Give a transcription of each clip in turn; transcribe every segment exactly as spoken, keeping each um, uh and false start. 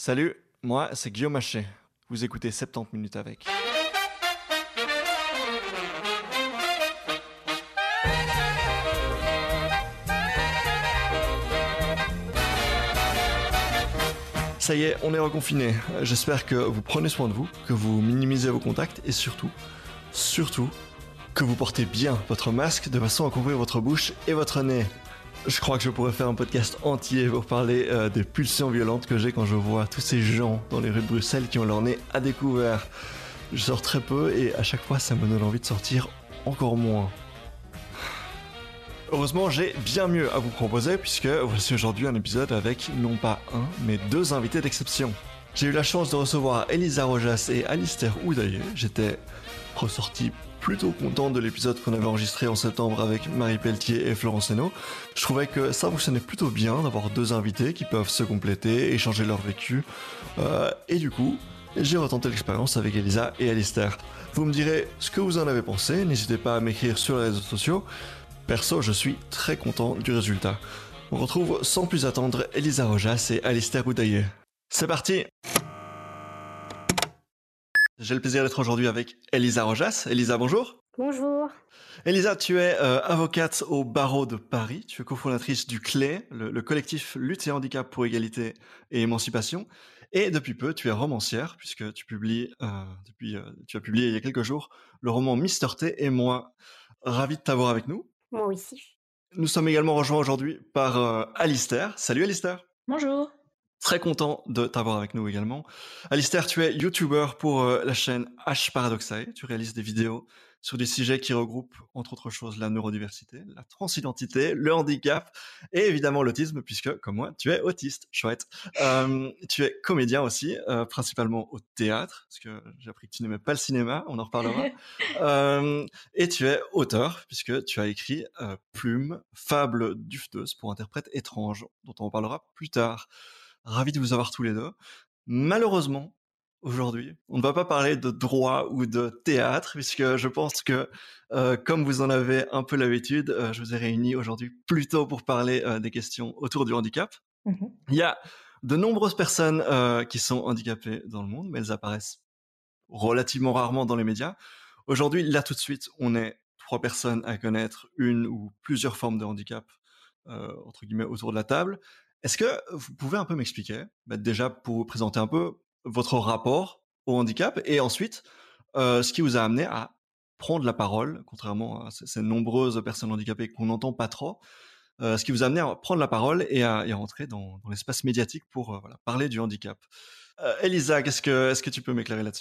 Salut, moi c'est Guillaume Haché. Vous écoutez soixante-dix minutes avec. Ça y est, on est reconfiné. J'espère que vous prenez soin de vous, que vous minimisez vos contacts et surtout, surtout, que vous portez bien votre masque de façon à couvrir votre bouche et votre nez. Je crois que je pourrais faire un podcast entier pour parler euh, des pulsions violentes que j'ai quand je vois tous ces gens dans les rues de Bruxelles qui ont leur nez à découvert. Je sors très peu et à chaque fois ça me donne envie de sortir encore moins. Heureusement, j'ai bien mieux à vous proposer puisque voici aujourd'hui un épisode avec non pas un, mais deux invités d'exception. J'ai eu la chance de recevoir Elisa Rojas et Alistair Oudaillé. J'étais ressorti plutôt content de l'épisode qu'on avait enregistré en septembre avec Marie Pelletier et Florence Henault. Je trouvais que ça fonctionnait plutôt bien d'avoir deux invités qui peuvent se compléter, échanger leur vécu. Euh, et du coup, j'ai retenté l'expérience avec Elisa et Alistair. Vous me direz ce que vous en avez pensé, n'hésitez pas à m'écrire sur les réseaux sociaux. Perso, je suis très content du résultat. On retrouve sans plus attendre Elisa Rojas et Alistair Oudaillé. C'est parti! J'ai le plaisir d'être aujourd'hui avec Elisa Rojas. Elisa, bonjour. Bonjour. Elisa, tu es euh, avocate au barreau de Paris. Tu es cofondatrice du C L E, le, le collectif Lutte et Handicap pour Égalité et Émancipation. Et depuis peu, tu es romancière, puisque tu publies, euh, depuis, euh, tu as publié il y a quelques jours le roman Mister T et moi. Ravi de t'avoir avec nous. Moi aussi. Nous sommes également rejoints aujourd'hui par euh, Alistair. Salut Alistair. Bonjour. Très content de t'avoir avec nous également. Alistair, tu es YouTuber pour euh, la chaîne H Paradoxae. Tu réalises des vidéos sur des sujets qui regroupent, entre autres choses, la neurodiversité, la transidentité, le handicap et évidemment l'autisme, puisque, comme moi, tu es autiste. Chouette. Euh, tu es comédien aussi, euh, principalement au théâtre, parce que j'ai appris que tu n'aimais pas le cinéma, on en reparlera. euh, et tu es auteur, puisque tu as écrit euh, Plume, Fable dufteuse pour interprète étrange, dont on en parlera plus tard. Ravi de vous avoir tous les deux. Malheureusement, aujourd'hui, on ne va pas parler de droit ou de théâtre, puisque je pense que, euh, comme vous en avez un peu l'habitude, euh, je vous ai réunis aujourd'hui plutôt pour parler euh, des questions autour du handicap. Mmh. Il y a de nombreuses personnes euh, qui sont handicapées dans le monde, mais elles apparaissent relativement rarement dans les médias. Aujourd'hui, là tout de suite, on est trois personnes à connaître une ou plusieurs formes de handicap, euh, entre guillemets, autour de la table. Est-ce que vous pouvez un peu m'expliquer, bah déjà pour vous présenter un peu votre rapport au handicap et ensuite euh, ce qui vous a amené à prendre la parole, contrairement à ces, ces nombreuses personnes handicapées qu'on n'entend pas trop, euh, ce qui vous a amené à prendre la parole et à, et à rentrer dans, dans l'espace médiatique pour euh, voilà, parler du handicap. Euh, Elisa, qu'est-ce que, est-ce que tu peux m'éclairer là-dessus ?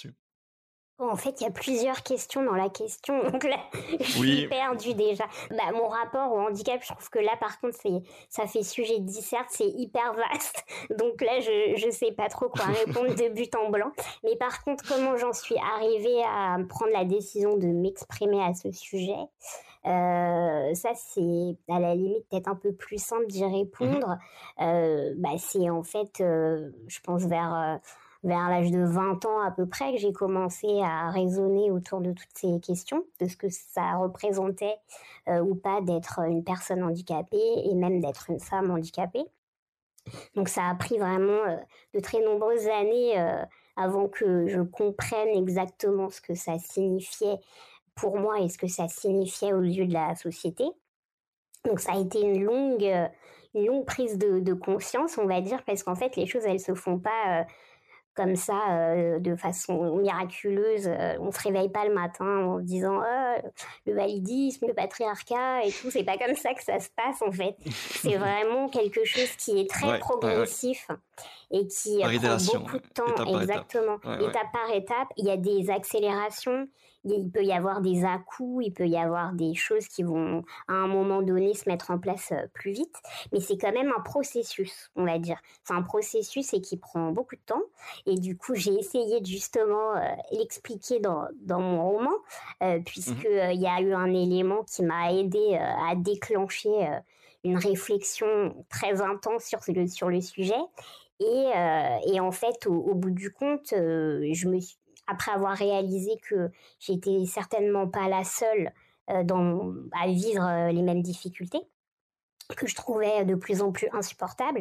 En fait, il y a plusieurs questions dans la question, donc là, je Oui. suis perdue déjà. Bah, mon rapport au handicap, je trouve que là, par contre, c'est, ça fait sujet de disserte, c'est hyper vaste. Donc là, je je sais pas trop quoi répondre de but en blanc. Mais par contre, comment j'en suis arrivée à prendre la décision de m'exprimer à ce sujet, euh, ça, c'est à la limite peut-être un peu plus simple d'y répondre. Mmh. Euh, bah, c'est en fait, euh, je pense, vers... Euh, vers l'âge de vingt ans à peu près que j'ai commencé à raisonner autour de toutes ces questions, de ce que ça représentait euh, ou pas d'être une personne handicapée et même d'être une femme handicapée. Donc ça a pris vraiment euh, de très nombreuses années euh, avant que je comprenne exactement ce que ça signifiait pour moi et ce que ça signifiait aux yeux de la société. Donc ça a été une longue, euh, une longue prise de, de conscience, on va dire, parce qu'en fait les choses elles se font pas... Euh, comme ça, euh, de façon miraculeuse. Euh, on se réveille pas le matin en se disant oh, le validisme, le patriarcat et tout. C'est pas comme ça que ça se passe en fait. C'est vraiment quelque chose qui est très ouais, progressif ouais, ouais. et qui par prend beaucoup de temps. Étape exactement. Par étape. Ouais, étape ouais. par étape. Il y a des accélérations. Il peut y avoir des à-coups, il peut y avoir des choses qui vont à un moment donné se mettre en place plus vite, mais c'est quand même un processus, on va dire. C'est un processus et qui prend beaucoup de temps, et du coup j'ai essayé de justement euh, l'expliquer dans, dans mon roman, euh, puisque il mmh. y a eu un élément qui m'a aidé euh, à déclencher euh, une réflexion très intense sur le, sur le sujet, et, euh, et en fait au, au bout du compte, euh, je me suis après avoir réalisé que j'étais certainement pas la seule euh, dans, à vivre euh, les mêmes difficultés, que je trouvais de plus en plus insupportables,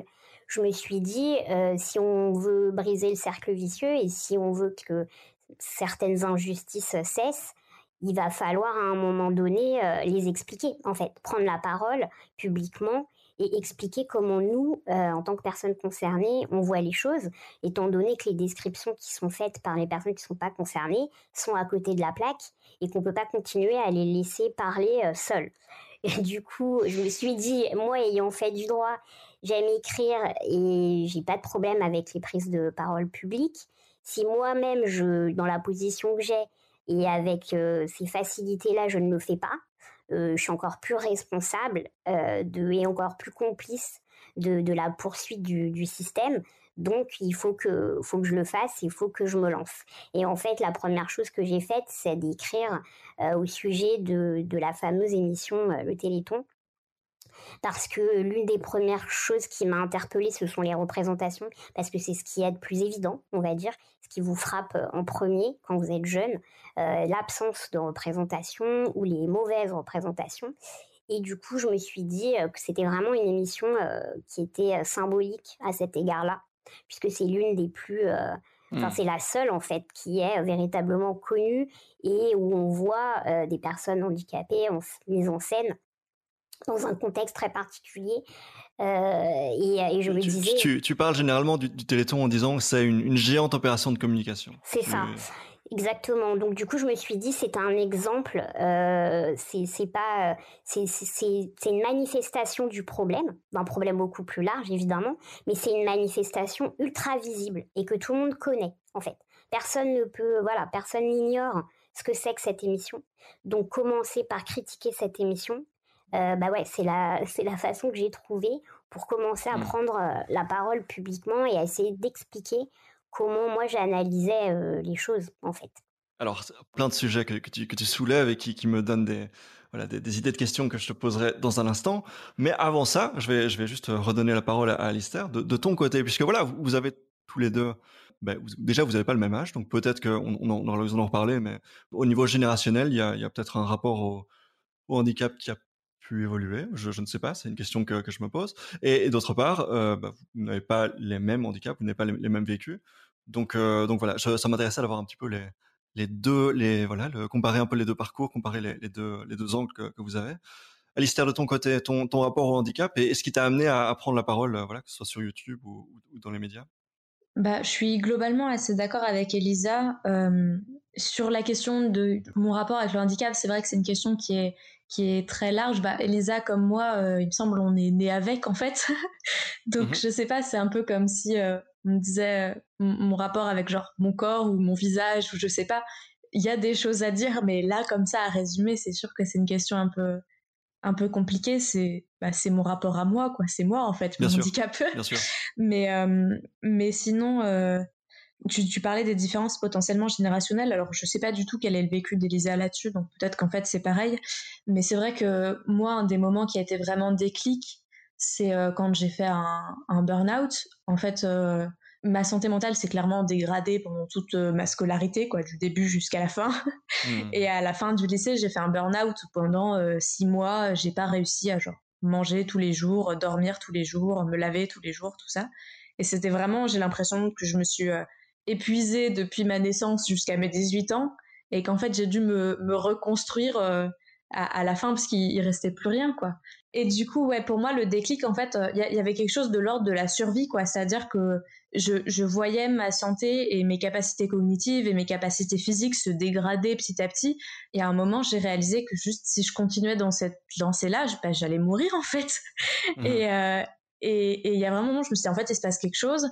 je me suis dit, euh, si on veut briser le cercle vicieux et si on veut que certaines injustices cessent, il va falloir à un moment donné euh, les expliquer, en fait, prendre la parole publiquement et expliquer comment nous, euh, en tant que personnes concernées, on voit les choses, étant donné que les descriptions qui sont faites par les personnes qui ne sont pas concernées sont à côté de la plaque et qu'on ne peut pas continuer à les laisser parler euh, seuls. Et du coup, je me suis dit, moi ayant fait du droit, j'aime écrire et j'ai pas de problème avec les prises de parole publiques. Si moi-même, je, dans la position que j'ai et avec euh, ces facilités-là, je ne le fais pas, euh, je suis encore plus responsable euh, de, et encore plus complice de, de la poursuite du, du système. Donc, il faut que, faut que je le fasse, il faut que je me lance. Et en fait, la première chose que j'ai faite, c'est d'écrire euh, au sujet de, de la fameuse émission euh, Le Téléthon. Parce que l'une des premières choses qui m'a interpellée, ce sont les représentations, parce que c'est ce qui est de plus évident, on va dire, ce qui vous frappe en premier quand vous êtes jeune, euh, l'absence de représentation ou les mauvaises représentations. Et du coup, je me suis dit euh, que c'était vraiment une émission euh, qui était euh, symbolique à cet égard-là, puisque c'est l'une des plus... euh, Enfin, Mmh. c'est la seule, en fait, qui est véritablement connue et où on voit euh, des personnes handicapées en, mises en scène dans un contexte très particulier. Euh, et, et je Tu, me tu, disais, tu- tu parles généralement du, du Téléthon en disant que c'est une, une géante opération de communication. c'est ça, Tu... exactement. Donc du coup, je me suis dit, c'est un exemple, euh, c'est, c'est pas, c'est, c'est, c'est, c'est une manifestation du problème, d'un problème beaucoup plus large évidemment, mais c'est une manifestation ultra visible et que tout le monde connaît en fait. Personne ne peut, voilà, personne n'ignore ce que c'est que cette émission. Donc commencer par critiquer cette émission, euh, bah ouais, c'est la, c'est la façon que j'ai trouvée pour commencer à Mmh. prendre euh, la parole publiquement et à essayer d'expliquer comment moi j'analysais euh, les choses en fait. Alors, c'est plein de sujets que, que tu, que tu soulèves et qui, qui me donnent des, voilà, des, des idées de questions que je te poserai dans un instant. Mais avant ça, je vais, je vais juste redonner la parole à, à Alistair de, de ton côté, puisque voilà, vous, vous avez tous les deux, ben, vous- déjà vous n'avez pas le même âge, donc peut-être qu'on on, en- on aura l'occasion d'en reparler, mais au niveau générationnel, il y a, il y a peut-être un rapport au, au handicap qui a pu évoluer. Je, je ne sais pas, c'est une question que, que je me pose. Et, et d'autre part, euh, bah, vous n'avez pas les mêmes handicaps, vous n'avez pas les, les mêmes vécus. Donc, euh, donc voilà, je- ça m'intéressait d'avoir un petit peu les, les deux, les, voilà, le, comparer un peu les deux parcours, comparer les, les deux, les deux angles que, que vous avez. Alistair, de ton côté, ton, ton rapport au handicap et, et ce qui t'a amené à, à prendre la parole, euh, voilà, que ce soit sur YouTube ou, ou dans les médias. Bah, je suis globalement assez d'accord avec Elisa euh, sur la question de mon rapport avec le handicap. C'est vrai que c'est une question qui est qui est très large. Bah, Elisa comme moi, euh, il me semble, on est né avec en fait. Donc Mhm. je sais pas, c'est un peu comme si euh, on me disait euh, mon, mon rapport avec genre mon corps ou mon visage ou je sais pas. Il y a des choses à dire, mais là comme ça à résumer, c'est sûr que c'est une question un peu un peu compliquée. C'est bah, c'est mon rapport à moi quoi. C'est moi en fait Bien mon sûr, handicap. bien sûr. Mais, euh, mais sinon, euh, tu, tu parlais des différences potentiellement générationnelles. Alors, je sais pas du tout quel est le vécu d'Elisa là-dessus, donc peut-être qu'en fait c'est pareil. Mais c'est vrai que moi, un des moments qui a été vraiment déclic, c'est euh, quand j'ai fait un, un burn-out. En fait, euh, ma santé mentale s'est clairement dégradée pendant toute euh, ma scolarité, quoi, du début jusqu'à la fin. Hmm. Et à la fin du lycée, j'ai fait un burn-out pendant euh, six mois. J'ai pas réussi à genre manger tous les jours, dormir tous les jours, me laver tous les jours, tout ça. Et c'était vraiment, j'ai l'impression que je me suis euh, épuisée depuis ma naissance jusqu'à mes dix-huit ans et qu'en fait j'ai dû me, me reconstruire euh, à, à la fin parce qu'il il restait plus rien quoi. Et du coup ouais pour moi le déclic en fait il euh, y, y avait quelque chose de l'ordre de la survie quoi, c'est-à-dire que je, je voyais ma santé et mes capacités cognitives et mes capacités physiques se dégrader petit à petit et à un moment j'ai réalisé que juste si je continuais dans cette lancée là bah, j'allais mourir en fait. Mhm. Et euh, et il y a vraiment un moment où je me suis dit en fait il se passe quelque chose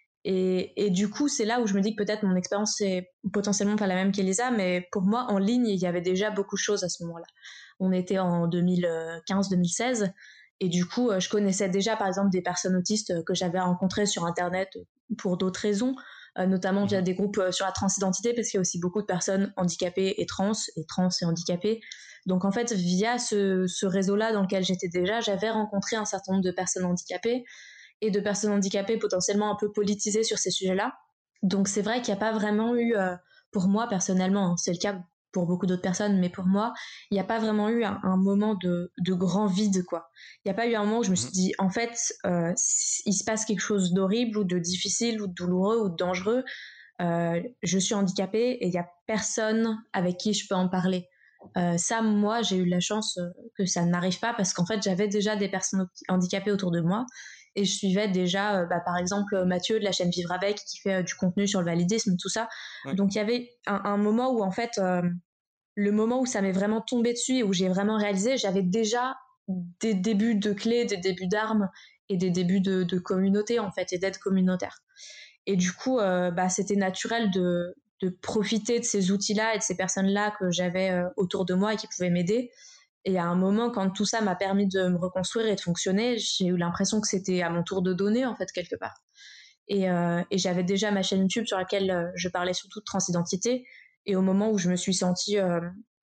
et, et du coup, c'est là où je me dis que peut-être mon expérience est potentiellement pas la même qu'Elisa, mais pour moi, en ligne, il y avait déjà beaucoup de choses à ce moment-là. On était en deux mille quinze deux mille seize, et du coup, je connaissais déjà, par exemple, des personnes autistes que j'avais rencontrées sur Internet pour d'autres raisons, notamment via Mhm. des groupes sur la transidentité, parce qu'il y a aussi beaucoup de personnes handicapées et trans, et trans et handicapées. Donc en fait, via ce, ce réseau-là dans lequel j'étais déjà, j'avais rencontré un certain nombre de personnes handicapées, et de personnes handicapées potentiellement un peu politisées sur ces sujets-là. Donc c'est vrai qu'il n'y a pas vraiment eu, euh, pour moi personnellement, hein, c'est le cas pour beaucoup d'autres personnes, mais pour moi, il n'y a pas vraiment eu un, un moment de, de grand vide, quoi. Il n'y a pas eu un moment où je me suis dit, en fait, euh, il se passe quelque chose d'horrible ou de difficile ou de douloureux ou de dangereux. Euh, je suis handicapée et il n'y a personne avec qui je peux en parler. Euh, ça, moi, j'ai eu la chance que ça n'arrive pas parce qu'en fait, j'avais déjà des personnes handicapées autour de moi et je suivais déjà, euh, bah, par exemple, Mathieu de la chaîne Vivre Avec qui fait euh, du contenu sur le validisme, tout ça. Ouais. Donc, il y avait un, un moment où, en fait, euh, le moment où ça m'est vraiment tombé dessus et où j'ai vraiment réalisé, j'avais déjà des débuts de clés, des débuts d'armes et des débuts de, de communauté, en fait, et d'aide communautaire. Et du coup, euh, bah, c'était naturel de, de profiter de ces outils-là et de ces personnes-là que j'avais euh, autour de moi et qui pouvaient m'aider. Et à un moment, quand tout ça m'a permis de me reconstruire et de fonctionner, j'ai eu l'impression que c'était à mon tour de donner, en fait, quelque part. Et, euh, et j'avais déjà ma chaîne YouTube sur laquelle euh, je parlais surtout de transidentité. Et au moment où je me suis sentie euh,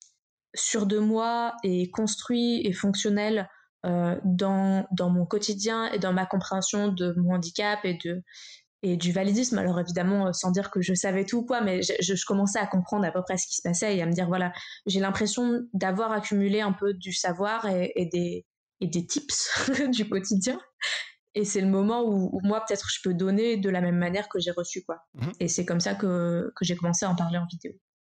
sûre de moi et construite et fonctionnelle euh, dans, dans mon quotidien et dans ma compréhension de mon handicap et de et du validisme, alors évidemment sans dire que je savais tout quoi, mais je, je commençais à comprendre à peu près ce qui se passait et à me dire voilà, j'ai l'impression d'avoir accumulé un peu du savoir et, et des et des tips du quotidien, et c'est le moment où, où moi peut-être je peux donner de la même manière que j'ai reçu quoi. Mmh. Et c'est comme ça que que j'ai commencé à en parler en vidéo.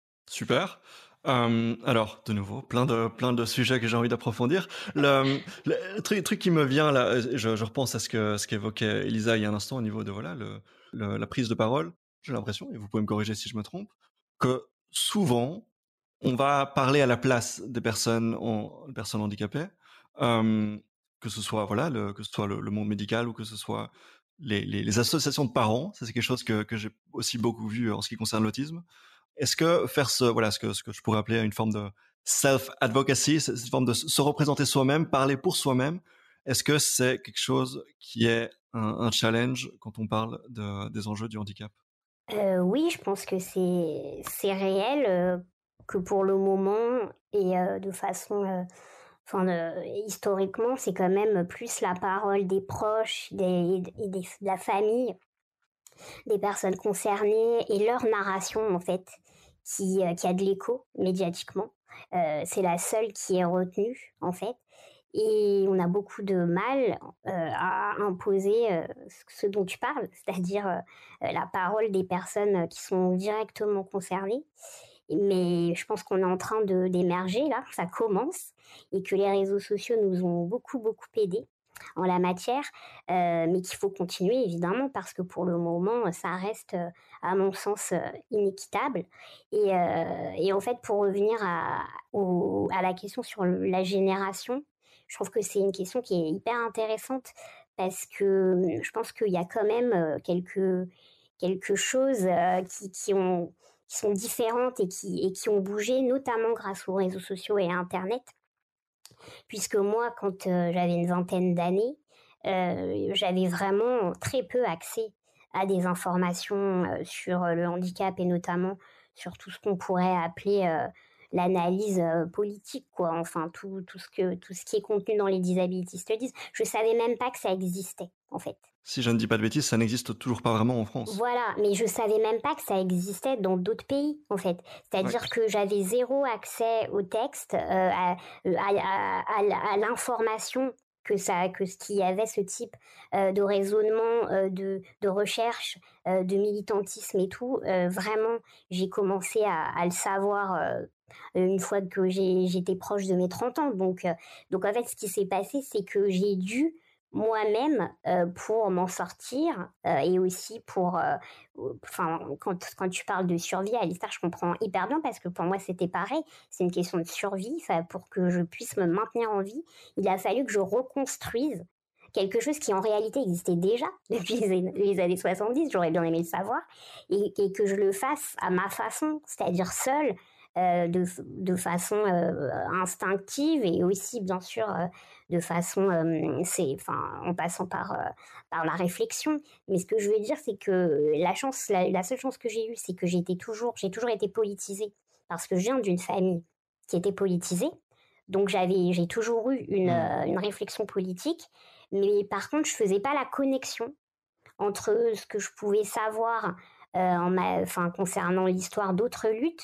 Super. Euh, alors, de nouveau, plein de, plein de sujets que j'ai envie d'approfondir. Le, le, le truc, truc qui me vient là, je, je repense à ce que ce qu'évoquait Elisa il y a un instant au niveau de voilà le, le, la prise de parole. J'ai l'impression, et vous pouvez me corriger si je me trompe, que souvent on va parler à la place des personnes, en, des personnes handicapées, euh, que ce soit voilà le, que ce soit le, le monde médical ou que ce soit les, les, les associations de parents. Ça c'est quelque chose que, que j'ai aussi beaucoup vu en ce qui concerne l'autisme. Est-ce que faire ce, voilà, ce que, ce que je pourrais appeler une forme de self-advocacy, cette forme de se représenter soi-même, parler pour soi-même, est-ce que c'est quelque chose qui est un, un challenge quand on parle de, des enjeux du handicap? euh, Oui, je pense que c'est, c'est réel, euh, que pour le moment et euh, de façon... Euh, Enfin, euh, historiquement, c'est quand même plus la parole des proches des, et des, de la famille, des personnes concernées et leur narration, en fait, qui, euh, qui a de l'écho médiatiquement. Euh, c'est la seule qui est retenue, en fait. Et on a beaucoup de mal euh, à imposer euh, ce dont tu parles, c'est-à-dire euh, la parole des personnes qui sont directement concernées. Mais je pense qu'on est en train de, d'émerger, là, ça commence, et que les réseaux sociaux nous ont beaucoup, beaucoup aidés en la matière, euh, mais qu'il faut continuer, évidemment, parce que pour le moment, ça reste, euh, à mon sens, euh, inéquitable. Et, euh, et en fait, pour revenir à, au, à la question sur la génération, je trouve que c'est une question qui est hyper intéressante, parce que je pense qu'il y a quand même quelque, quelque chose euh, qui, qui ont qui sont différentes et qui, et qui ont bougé, notamment grâce aux réseaux sociaux et à Internet. Puisque moi, quand euh, j'avais une vingtaine d'années, euh, j'avais vraiment très peu accès à des informations euh, sur le handicap et notamment sur tout ce qu'on pourrait appeler euh, l'analyse euh, politique, quoi. Enfin, tout, tout, ce que, tout ce qui est contenu dans les Disability Studies. Je savais même pas que ça existait, en fait. Si je ne dis pas de bêtises, ça n'existe toujours pas vraiment en France. Voilà, mais je savais même pas que ça existait dans d'autres pays, en fait. C'est-à-dire ouais. que j'avais zéro accès au texte, euh, à, à, à, à l'information que ça, que ce qu'il y avait ce type euh, de raisonnement, euh, de, de recherche, euh, de militantisme et tout. Euh, vraiment, j'ai commencé à, à le savoir euh, une fois que j'ai, j'étais proche de mes trente ans. Donc, euh, donc en fait, ce qui s'est passé, c'est que j'ai dû moi-même euh, pour m'en sortir euh, et aussi pour euh, enfin quand, quand tu parles de survie, Alistair, je comprends hyper bien parce que pour moi c'était pareil, c'est une question de survie. Ça, pour que je puisse me maintenir en vie, il a fallu que je reconstruise quelque chose qui en réalité existait déjà depuis les, les années soixante-dix, j'aurais bien aimé le savoir, et, et que je le fasse à ma façon, c'est-à-dire seule, euh, de, de façon euh, instinctive et aussi bien sûr euh, de façon, euh, c'est, enfin, en passant par, euh, par la réflexion. Mais ce que je veux dire, c'est que la chance, la, la seule chance que j'ai eue, c'est que j'étais toujours, j'ai toujours été politisée parce que je viens d'une famille qui était politisée. Donc j'avais, j'ai toujours eu une, euh, une réflexion politique, mais par contre je faisais pas la connexion entre ce que je pouvais savoir euh, en ma, enfin, concernant l'histoire d'autres luttes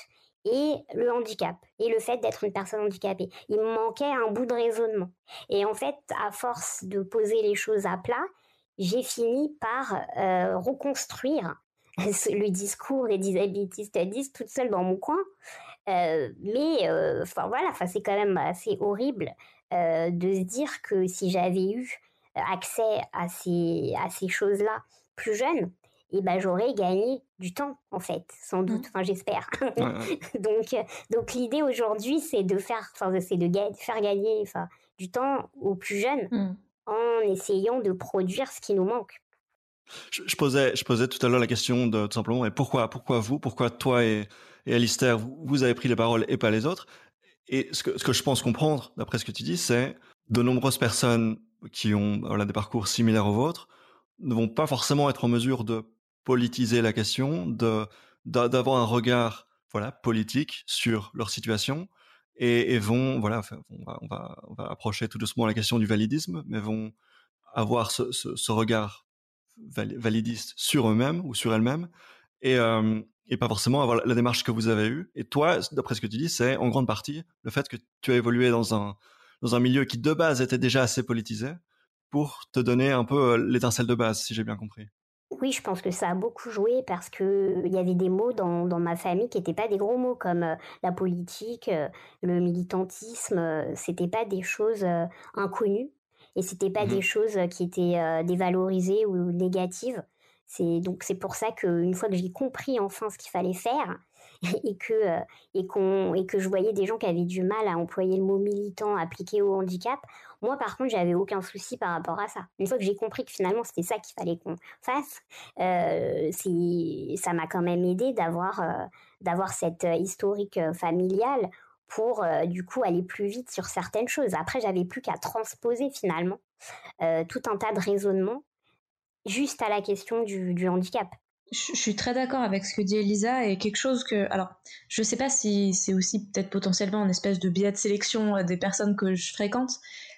et le handicap, et le fait d'être une personne handicapée. Il me manquait un bout de raisonnement. Et en fait, à force de poser les choses à plat, j'ai fini par euh, reconstruire le discours des Disability Studies toute seule dans mon coin. Euh, mais euh, enfin voilà, enfin c'est quand même assez horrible euh, de se dire que si j'avais eu accès à ces à ces choses-là plus jeune, et ben j'aurais gagné du temps en fait, sans doute. Mmh. Enfin j'espère. Ouais, ouais. donc euh, donc l'idée aujourd'hui c'est de faire, enfin c'est de ga- faire gagner, enfin du temps aux plus jeunes Mmh. en essayant de produire ce qui nous manque. Je, je posais, je posais tout à l'heure la question de tout simplement, et pourquoi, pourquoi vous, pourquoi toi et, et Alistair, vous, vous avez pris les paroles et pas les autres? Et ce que, ce que je pense comprendre, d'après ce que tu dis, c'est de nombreuses personnes qui ont voilà, des parcours similaires aux vôtres ne vont pas forcément être en mesure de politiser la question, de, d'a- d'avoir un regard voilà, politique sur leur situation, et, et vont, voilà, enfin, on va, on, va, on va approcher tout doucement la question du validisme, mais vont avoir ce, ce, ce regard val- validiste sur eux-mêmes ou sur elles-mêmes, et, euh, et pas forcément avoir la, la démarche que vous avez eue. Et toi, d'après ce que tu dis, c'est en grande partie le fait que tu as évolué dans un, dans un milieu qui de base était déjà assez politisé pour te donner un peu euh, l'étincelle de base, si j'ai bien compris. Oui, je pense que ça a beaucoup joué parce que il y avait des mots dans, dans ma famille qui n'étaient pas des gros mots comme euh, la politique, euh, le militantisme. Euh, c'était pas des choses euh, inconnues et c'était pas des Mhm. choses qui étaient euh, dévalorisées ou négatives. C'est donc c'est pour ça qu'une fois que j'ai compris enfin ce qu'il fallait faire et que euh, et qu'on et que je voyais des gens qui avaient du mal à employer le mot militant appliqué au handicap, moi par contre j'avais aucun souci par rapport à ça. Une fois que j'ai compris que finalement c'était ça qu'il fallait qu'on fasse, euh, c'est, ça m'a quand même aidé d'avoir, euh, d'avoir cette euh, historique euh, familiale pour euh, du coup aller plus vite sur certaines choses. Après, j'avais plus qu'à transposer finalement euh, tout un tas de raisonnements juste à la question du, du handicap. Je, je suis très d'accord avec ce que dit Elisa et quelque chose que, alors, je sais pas si c'est aussi peut-être potentiellement une espèce de biais de sélection euh, des personnes que je fréquente,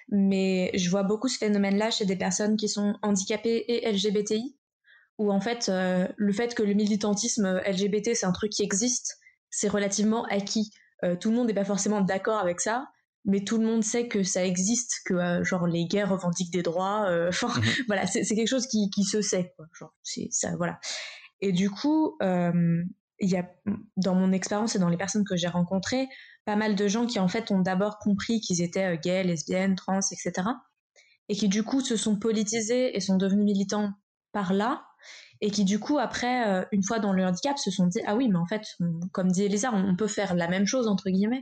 mais je vois beaucoup ce phénomène-là chez des personnes qui sont handicapées et L G B T I, où en fait, euh, le fait que le militantisme L G B T c'est un truc qui existe, c'est relativement acquis. Euh, tout le monde n'est pas forcément d'accord avec ça, mais tout le monde sait que ça existe, que euh, genre les gays revendiquent des droits. Enfin, euh, Mhm. voilà, c'est, c'est quelque chose qui, qui se sait, quoi. Genre, c'est ça, voilà. Et du coup, euh, il y a, dans mon expérience et dans les personnes que j'ai rencontrées, pas mal de gens qui en fait ont d'abord compris qu'ils étaient gays, lesbiennes, trans, et cetera. Et qui du coup se sont politisés et sont devenus militants par là. Et qui du coup après, euh, une fois dans le handicap, se sont dit ah oui, mais en fait, on, comme dit Elisa, on, on peut faire la même chose entre guillemets.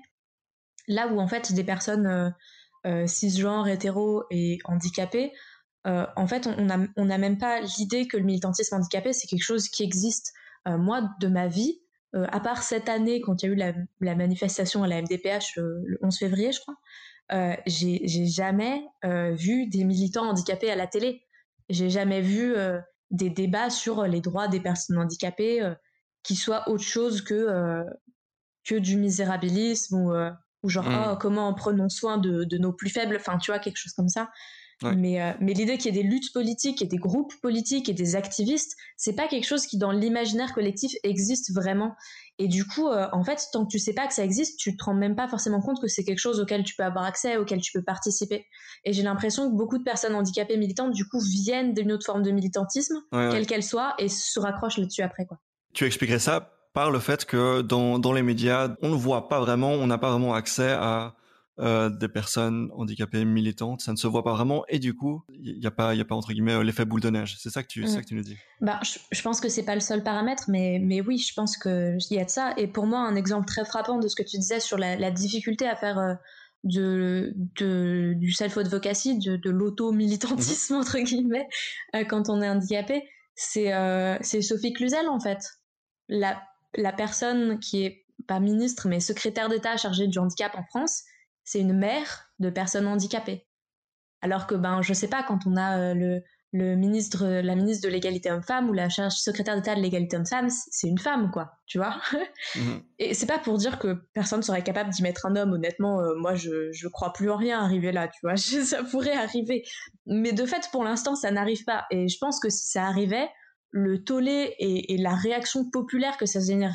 Là où en fait des personnes euh, euh, cisgenres, hétéros et handicapées, euh, en fait, on n'a on a même pas l'idée que le militantisme handicapé, c'est quelque chose qui existe. Euh, moi, de ma vie, euh, à part cette année, quand il y a eu la, la manifestation à la M D P H le, le onze février, je crois, euh, j'ai, j'ai jamais euh, vu des militants handicapés à la télé. J'ai jamais vu euh, des débats sur les droits des personnes handicapées euh, qui soient autre chose que, euh, que du misérabilisme ou, euh, ou genre, oh, Mhm. comment prenons soin de, de nos plus faibles, enfin, tu vois, quelque chose comme ça. Ouais. Mais, euh, mais l'idée qu'il y ait des luttes politiques et des groupes politiques et des activistes, c'est pas quelque chose qui, dans l'imaginaire collectif, existe vraiment. Et du coup, euh, en fait, tant que tu sais pas que ça existe, tu te rends même pas forcément compte que c'est quelque chose auquel tu peux avoir accès, auquel tu peux participer. Et j'ai l'impression que beaucoup de personnes handicapées militantes, du coup, viennent d'une autre forme de militantisme, Ouais, ouais. quelle qu'elle soit, et se raccrochent là-dessus après, quoi. Tu expliquerais ça par le fait que dans, dans les médias, on ne voit pas vraiment, on n'a pas vraiment accès à euh, des personnes handicapées militantes, ça ne se voit pas vraiment, et du coup, il n'y a pas, il y a pas entre guillemets l'effet boule de neige. C'est ça que tu, c'est Mm. ça que tu nous dis. Bah, je, je pense que c'est pas le seul paramètre, mais, mais oui, je pense qu'il y a de ça. Et pour moi, un exemple très frappant de ce que tu disais sur la, la difficulté à faire euh, de, de, du self-advocacy, de, de Mhm. l'auto-militantisme, entre guillemets, euh, quand on est handicapé, c'est euh, c'est Sophie Cluzel, en fait. La, la personne qui est pas ministre, mais secrétaire d'État chargée du handicap en France, c'est une mère de personnes handicapées. Alors que, ben, je sais pas, quand on a euh, le, le ministre, la ministre de l'égalité homme-femme ou la charge secrétaire d'État de l'égalité homme-femme, c'est une femme, quoi, tu vois. Mhm. Et c'est pas pour dire que personne serait capable d'y mettre un homme, honnêtement, euh, moi je, je crois plus en rien arriver là, tu vois, ça pourrait arriver. Mais de fait, pour l'instant, ça n'arrive pas. Et je pense que si ça arrivait, le tollé et, et la réaction populaire que ça générerait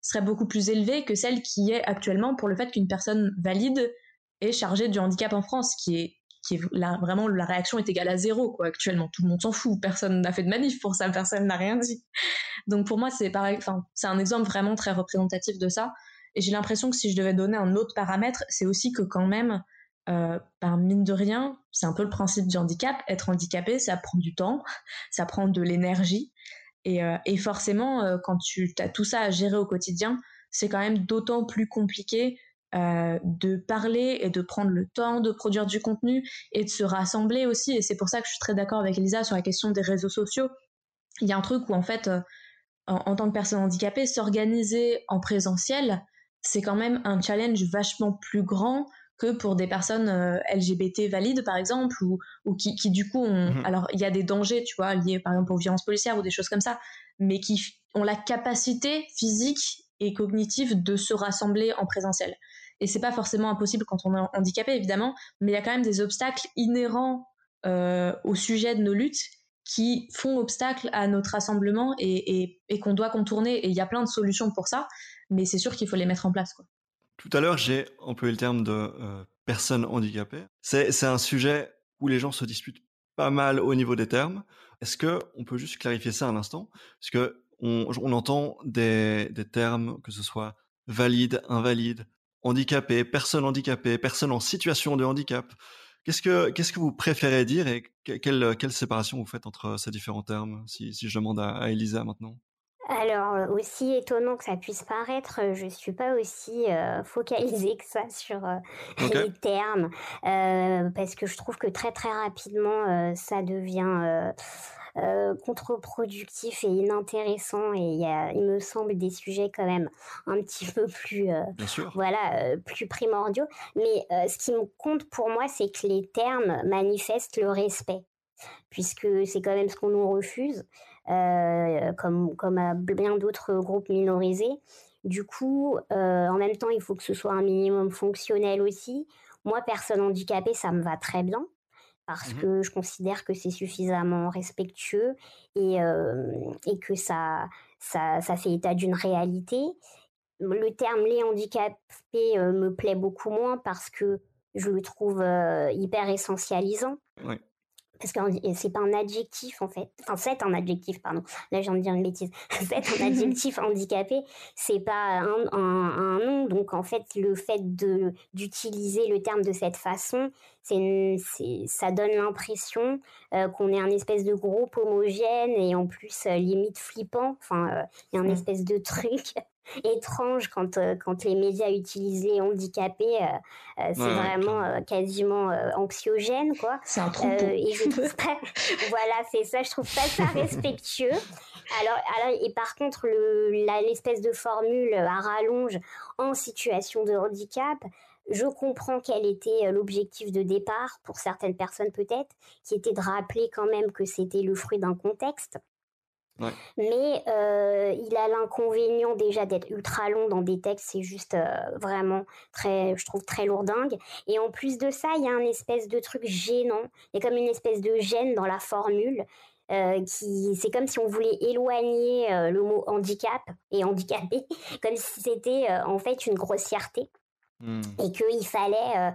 serait beaucoup plus élevée que celle qui est actuellement pour le fait qu'une personne valide est chargée du handicap en France, qui est, qui est là, vraiment la réaction est égale à zéro, quoi, actuellement. Tout le monde s'en fout, personne n'a fait de manif pour ça, personne n'a rien dit. Donc pour moi, c'est pareil, enfin, c'est un exemple vraiment très représentatif de ça. Et j'ai l'impression que si je devais donner un autre paramètre, c'est aussi que quand même, euh, ben, mine de rien, c'est un peu le principe du handicap. Être handicapé, ça prend du temps, ça prend de l'énergie. Et, euh, et forcément, euh, quand tu as tout ça à gérer au quotidien, c'est quand même d'autant plus compliqué euh, de parler et de prendre le temps de produire du contenu et de se rassembler aussi. Et c'est pour ça que je suis très d'accord avec Elisa sur la question des réseaux sociaux. Il y a un truc où en fait, euh, en, en tant que personne handicapée, s'organiser en présentiel, c'est quand même un challenge vachement plus grand que pour des personnes euh, L G B T valides, par exemple, ou, ou qui, qui du coup ont... Mhm. Alors, il y a des dangers, tu vois, liés par exemple aux violences policières ou des choses comme ça, mais qui f- ont la capacité physique et cognitive de se rassembler en présentiel. Et c'est pas forcément impossible quand on est handicapé, évidemment, mais il y a quand même des obstacles inhérents euh, au sujet de nos luttes qui font obstacle à notre rassemblement et, et, et qu'on doit contourner. Et il y a plein de solutions pour ça, mais c'est sûr qu'il faut les mettre en place, quoi. Tout à l'heure, j'ai employé le terme de euh, personnes handicapées. C'est, c'est un sujet où les gens se disputent pas mal au niveau des termes. Est-ce que on peut juste clarifier ça un instant? Parce que on, on entend des, des termes, que ce soit valide, invalide, handicapé, personne handicapée, personne en situation de handicap. Qu'est-ce que, qu'est-ce que vous préférez dire et que- quelle, quelle séparation vous faites entre ces différents termes, si, si je demande à, à Elisa maintenant? Alors, euh, aussi étonnant que ça puisse paraître, euh, je suis pas aussi euh, focalisée que ça sur euh, Ok. les termes, euh, parce que je trouve que très très rapidement, euh, ça devient euh, euh, contre-productif et inintéressant, et il y a, il me semble, des sujets quand même un petit peu plus, euh, Bien sûr. voilà, euh, plus primordiaux. Mais euh, ce qui me compte pour moi, c'est que les termes manifestent le respect, puisque c'est quand même ce qu'on nous refuse, euh, comme, comme à bien d'autres groupes minorisés. Du coup, euh, en même temps, il faut que ce soit un minimum fonctionnel aussi. Moi, personne handicapée, ça me va très bien, parce Mhm. que je considère que c'est suffisamment respectueux, et, euh, et que ça, ça, ça fait état d'une réalité. Le terme les handicapés euh, me plaît beaucoup moins, parce que je le trouve euh, hyper essentialisant, Ouais. parce que c'est pas un adjectif en fait. Enfin, c'est un adjectif, pardon. Là, je viens de dire une bêtise. C'est un adjectif handicapé, c'est pas un, un, un nom. Donc, en fait, le fait de, d'utiliser le terme de cette façon, c'est, c'est, ça donne l'impression euh, qu'on est un espèce de groupe homogène, et en plus, euh, limite flippant. Enfin, euh, il y a un Mm. espèce de truc étrange quand, euh, quand les médias utilisent les handicapés. Euh, euh, c'est Ouais, ouais, vraiment clairement. euh, quasiment euh, anxiogène, quoi. C'est un Euh, troupeau. et je trouve pas, voilà, c'est ça, je trouve pas ça respectueux. Alors, alors et par contre, le, la, l'espèce de formule à rallonge en situation de handicap, je comprends quel était l'objectif de départ pour certaines personnes peut-être, qui était de rappeler quand même que c'était le fruit d'un contexte. Ouais. Mais euh, il a l'inconvénient déjà d'être ultra long dans des textes, c'est juste euh, vraiment très, je trouve, très lourdingue. Et en plus de ça, il y a un espèce de truc gênant, il y a comme une espèce de gêne dans la formule. Euh, qui, c'est comme si on voulait éloigner euh, le mot handicap et handicapé, comme si c'était euh, en fait une grossièreté, Hmm. et qu'il fallait euh,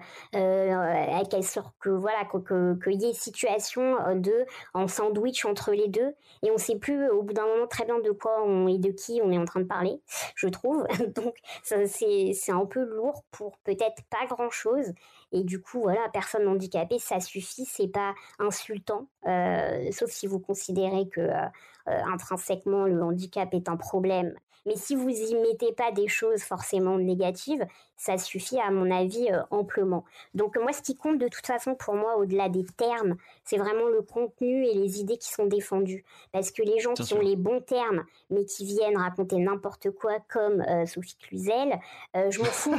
euh, qu'elle sorte, que voilà, que, que, qu'il y ait situation de en sandwich entre les deux, et on sait plus au bout d'un moment très bien de quoi on et de qui on est en train de parler, je trouve. Donc ça, c'est c'est un peu lourd pour peut-être pas grand chose, et du coup voilà, personne handicapée, ça suffit, c'est pas insultant, euh, sauf si vous considérez que euh, euh, intrinsèquement le handicap est un problème. Mais si vous y mettez pas des choses forcément négatives, ça suffit à mon avis euh, amplement. Donc moi, ce qui compte de toute façon pour moi, au-delà des termes, c'est vraiment le contenu et les idées qui sont défendues. Parce que les gens Bien qui ont sûr. les bons termes, mais qui viennent raconter n'importe quoi, comme euh, Sophie Cluzel, euh, je m'en fous.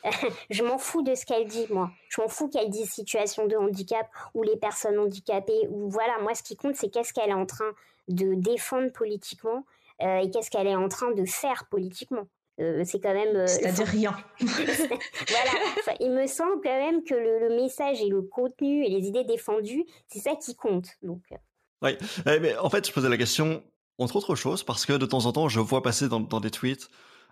Je m'en fous de ce qu'elle dit, moi. Je m'en fous qu'elle dise situation de handicap ou les personnes handicapées. Ou voilà, moi, ce qui compte, c'est qu'est-ce qu'elle est en train de défendre politiquement, euh, et qu'est-ce qu'elle est en train de faire politiquement. Euh, c'est quand même. Euh, C'est-à-dire rien. voilà, enfin, il me semble quand même que le, le message et le contenu et les idées défendues, c'est ça qui compte. Donc, euh, Oui, eh, mais en fait, je posais la question, entre autres choses, parce que de temps en temps, je vois passer dans, dans des tweets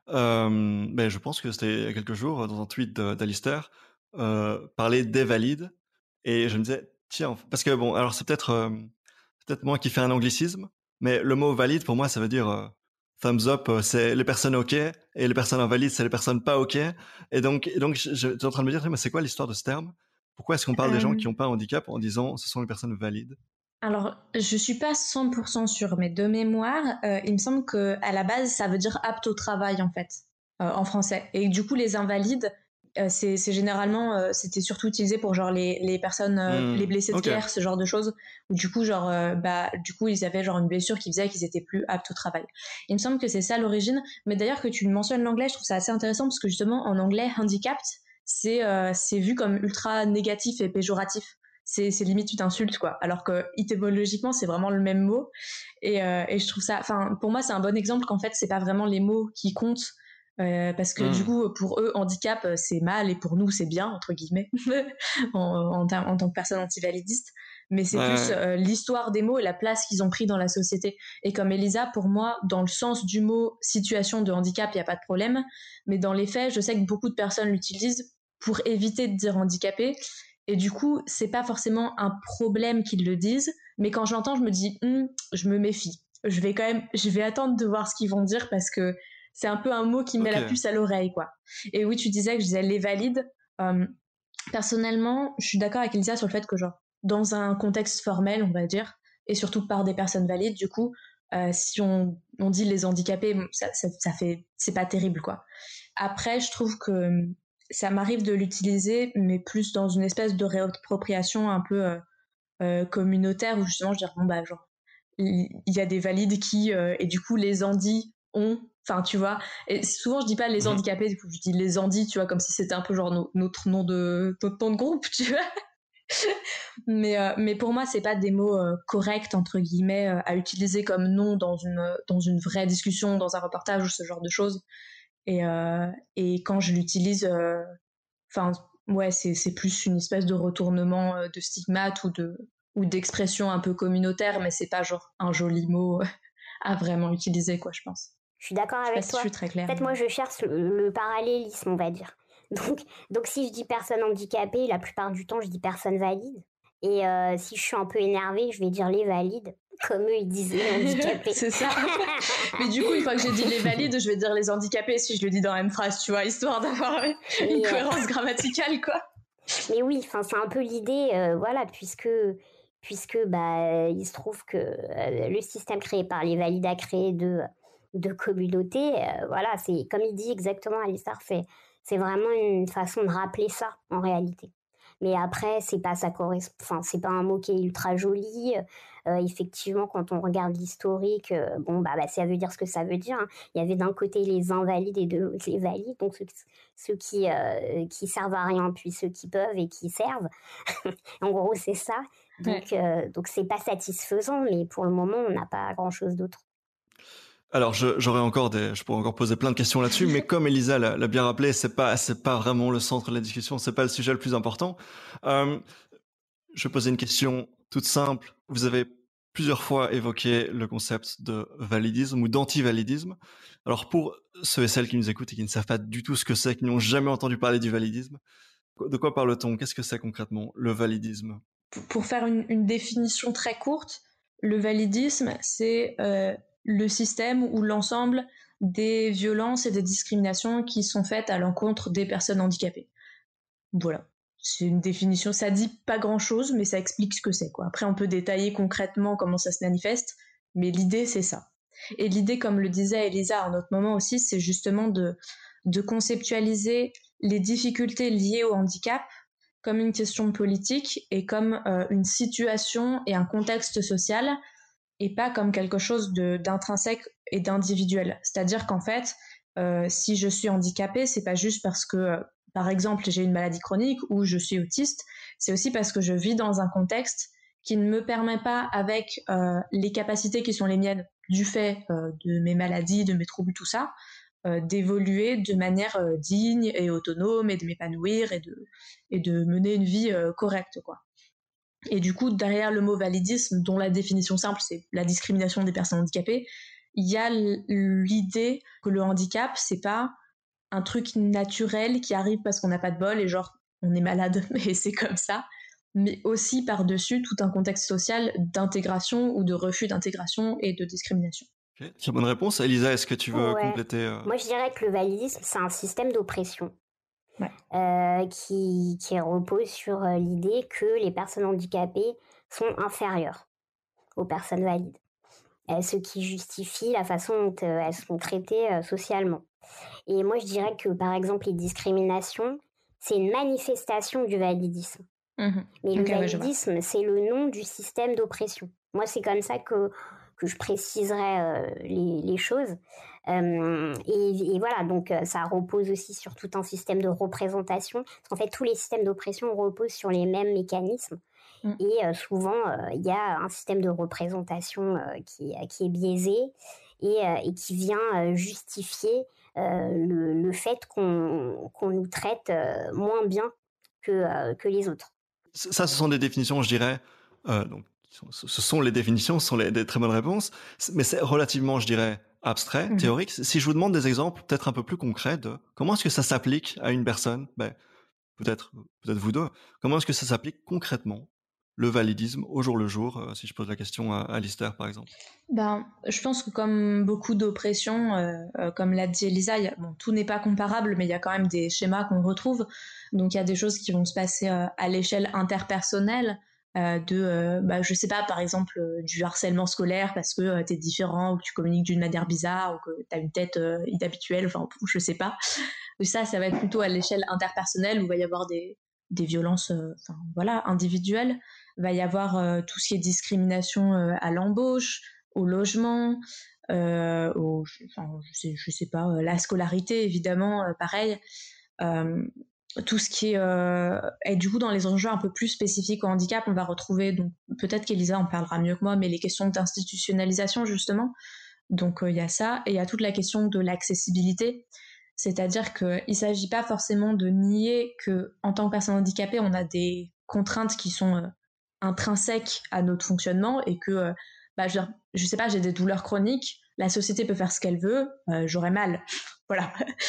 Euh, ben, je pense que c'était il y a quelques jours, dans un tweet de- d'Alistair, euh, parler des valides. Et je me disais, tiens, parce que bon, alors c'est peut-être euh, peut-être moi qui fais un anglicisme, mais le mot valide, pour moi, ça veut dire euh, thumbs up, euh, c'est les personnes OK, et les personnes invalides, c'est les personnes pas OK. Et donc, et donc je- j'étais en train de me dire, mais c'est quoi l'histoire de ce terme? Pourquoi est-ce qu'on parle des gens Euh, qui n'ont pas un handicap en disant ce sont les personnes valides? alors, je suis pas cent pour cent sûre, mais de mémoire, euh, il me semble que à la base, ça veut dire apte au travail en fait, euh, en français. Et du coup, les invalides, euh, c'est c'est généralement, euh, c'était surtout utilisé pour genre les, les personnes, euh, les Hmm, blessés de ok, guerre, ce genre de choses. Où du coup, genre, euh, bah, du coup, ils avaient genre une blessure qui faisait qu'ils étaient plus aptes au travail. Il me semble que c'est ça l'origine. Mais d'ailleurs, que tu mentionnes l'anglais, je trouve ça assez intéressant parce que justement, en anglais, handicapped, c'est euh, c'est vu comme ultra négatif et péjoratif. C'est, c'est limite une insulte, quoi. Alors que étymologiquement, c'est vraiment le même mot. Et, euh, et je trouve ça, enfin, pour moi, c'est un bon exemple qu'en fait, c'est pas vraiment les mots qui comptent. Euh, parce que du hmm, coup, pour eux, handicap, c'est mal et pour nous, c'est bien, entre guillemets, en, en, en tant que personne antivalidiste. Mais c'est plus ouais, euh, l'histoire des mots et la place qu'ils ont pris dans la société. Et comme Elisa, pour moi, dans le sens du mot situation de handicap, il n'y a pas de problème. Mais dans les faits, je sais que beaucoup de personnes l'utilisent pour éviter de dire handicapé. Et du coup, c'est pas forcément un problème qu'ils le disent, mais quand je l'entends, je me dis, hm, je me méfie. Je vais quand même, je vais attendre de voir ce qu'ils vont dire parce que c'est un peu un mot qui me met ok, la puce à l'oreille, quoi. Et oui, tu disais que je disais les valides. Euh, personnellement, je suis d'accord avec Elisa sur le fait que, genre, dans un contexte formel, on va dire, et surtout par des personnes valides, du coup, euh, si on, on dit les handicapés, ça, ça, ça fait, c'est pas terrible, quoi. Après, je trouve que ça m'arrive de l'utiliser, mais plus dans une espèce de réappropriation un peu euh, euh, communautaire, où justement je dis, bon, bah, genre, il y a des valides qui, euh, et du coup, les handis ont, enfin, tu vois, et souvent je dis pas les mhm, handicapés, du coup, je dis les handis, tu vois, comme si c'était un peu genre no- notre nom de, notre nom de groupe, tu vois. Mais, euh, mais pour moi, c'est pas des mots euh, corrects, entre guillemets, euh, à utiliser comme nom dans une, dans une vraie discussion, dans un reportage ou ce genre de choses. Et, euh, et quand je l'utilise, euh, enfin, ouais, c'est, c'est plus une espèce de retournement euh, de stigmate ou de ou d'expression un peu communautaire, mais c'est pas genre un joli mot euh, à vraiment utiliser, quoi, je pense. Je suis d'accord Je sais pas avec si je toi. suis très En claire. fait, moi, je cherche le, le parallélisme, on va dire. Donc, donc, si je dis personne handicapée, la plupart du temps, je dis personne valide. Et euh, si je suis un peu énervée, je vais dire les valides, comme eux, ils disent les handicapés. C'est ça. Mais du coup, une fois que j'ai dit les valides, je vais dire les handicapés si je le dis dans la même phrase, tu vois, histoire d'avoir une mais, euh, cohérence grammaticale, quoi. mais oui, enfin, c'est un peu l'idée, euh, voilà, puisque, puisque bah, il se trouve que euh, le système créé par les valides a créé deux, deux communautés. Euh, voilà, c'est comme il dit exactement Alistar, c'est, c'est vraiment une façon de rappeler ça en réalité. Mais après, c'est pas ça correspond, enfin, c'est pas un mot qui est ultra joli. Euh, effectivement, quand on regarde l'historique, euh, bon, bah, bah, ça veut dire ce que ça veut dire, hein. Il y avait d'un côté les invalides et de l'autre les valides, donc ceux, ceux qui, euh, qui servent à rien, puis ceux qui peuvent et qui servent. En gros, c'est ça. Ouais. Donc, euh, donc c'est pas satisfaisant, mais pour le moment, on n'a pas grand chose d'autre. Alors, je, j'aurais encore des, je pourrais encore poser plein de questions là-dessus, mais comme Elisa l'a, l'a bien rappelé, c'est pas, c'est pas vraiment le centre de la discussion, c'est pas le sujet le plus important. Euh, je vais poser une question toute simple. Vous avez plusieurs fois évoqué le concept de validisme ou d'anti-validisme. Alors, pour ceux et celles qui nous écoutent et qui ne savent pas du tout ce que c'est, qui n'ont jamais entendu parler du validisme, de quoi parle-t-on? Qu'est-ce que c'est concrètement, le validisme? Pour faire une, une définition très courte, le validisme, c'est euh, le système ou l'ensemble des violences et des discriminations qui sont faites à l'encontre des personnes handicapées. Voilà. C'est une définition, ça dit pas grand chose, mais ça explique ce que c'est, quoi. Après, on peut détailler concrètement comment ça se manifeste, mais l'idée, c'est ça. Et l'idée, comme le disait Elisa à un autre moment aussi, c'est justement de, de conceptualiser les difficultés liées au handicap comme une question politique et comme euh, une situation et un contexte social et pas comme quelque chose de, d'intrinsèque et d'individuel. C'est-à-dire qu'en fait, euh, si je suis handicapée, c'est pas juste parce que, euh, par exemple, j'ai une maladie chronique ou je suis autiste, c'est aussi parce que je vis dans un contexte qui ne me permet pas, avec euh, les capacités qui sont les miennes du fait euh, de mes maladies, de mes troubles, tout ça, euh, d'évoluer de manière euh, digne et autonome et de m'épanouir et de, et de mener une vie euh, correcte, quoi. Et du coup, derrière le mot validisme, dont la définition simple, c'est la discrimination des personnes handicapées, il y a l'idée que le handicap, c'est pas un truc naturel qui arrive parce qu'on n'a pas de bol et genre on est malade, mais c'est comme ça, mais aussi par-dessus tout un contexte social d'intégration ou de refus d'intégration et de discrimination. Okay. Très bonne réponse. Elisa, est-ce que tu veux ouais. compléter euh... Moi, je dirais que le validisme, c'est un système d'oppression ouais. euh, qui, qui repose sur l'idée que les personnes handicapées sont inférieures aux personnes valides, euh, ce qui justifie la façon dont euh, elles sont traitées euh, socialement. Et moi, je dirais que, par exemple, les discriminations, c'est une manifestation du validisme. Mmh. Mais okay, le validisme, ouais, c'est le nom du système d'oppression. Moi, c'est comme ça que, que je préciserais euh, les, les choses. Euh, et, et voilà, donc euh, ça repose aussi sur tout un système de représentation. Parce qu'en fait, tous les systèmes d'oppression reposent sur les mêmes mécanismes. Mmh. Et euh, souvent, il euh, y a un système de représentation euh, qui, qui est biaisé et, euh, et qui vient euh, justifier euh, le, le fait qu'on, qu'on nous traite euh, moins bien que, euh, que les autres. Ça, ce sont des définitions, je dirais, euh, donc, ce sont les définitions, ce sont les, des très bonnes réponses, mais c'est relativement, je dirais, abstrait, mmh. théorique. Si je vous demande des exemples peut-être un peu plus concrets de comment est-ce que ça s'applique à une personne, ben, peut-être, peut-être vous deux, comment est-ce que ça s'applique concrètement, le validisme, au jour le jour, euh, si je pose la question à Alistair, par exemple? Ben, je pense que comme beaucoup d'oppressions, euh, euh, comme l'a dit Elisa, y a, bon, tout n'est pas comparable, mais il y a quand même des schémas qu'on retrouve. Donc il y a des choses qui vont se passer euh, à l'échelle interpersonnelle, euh, de, euh, bah, je sais pas, par exemple, euh, du harcèlement scolaire parce que euh, t'es différent ou que tu communiques d'une manière bizarre ou que t'as une tête euh, inhabituelle, enfin, je sais pas. Et ça, ça va être plutôt à l'échelle interpersonnelle où il va y avoir des, des violences, euh, enfin, voilà, individuelles. Il va y avoir euh, tout ce qui est discrimination euh, à l'embauche, au logement, euh, au, enfin, je sais, je sais pas, euh, la scolarité évidemment, euh, pareil, euh, tout ce qui est, euh, et du coup dans les enjeux un peu plus spécifiques au handicap, on va retrouver, donc peut-être qu'Elisa en parlera mieux que moi, mais les questions d'institutionnalisation justement, donc il euh, y a ça, et il y a toute la question de l'accessibilité, c'est-à-dire qu'il ne s'agit pas forcément de nier qu'en tant que personne handicapée, on a des contraintes qui sont euh, intrinsèques à notre fonctionnement et que euh, bah, je, je sais pas, j'ai des douleurs chroniques, la société peut faire ce qu'elle veut, euh, j'aurai mal, voilà.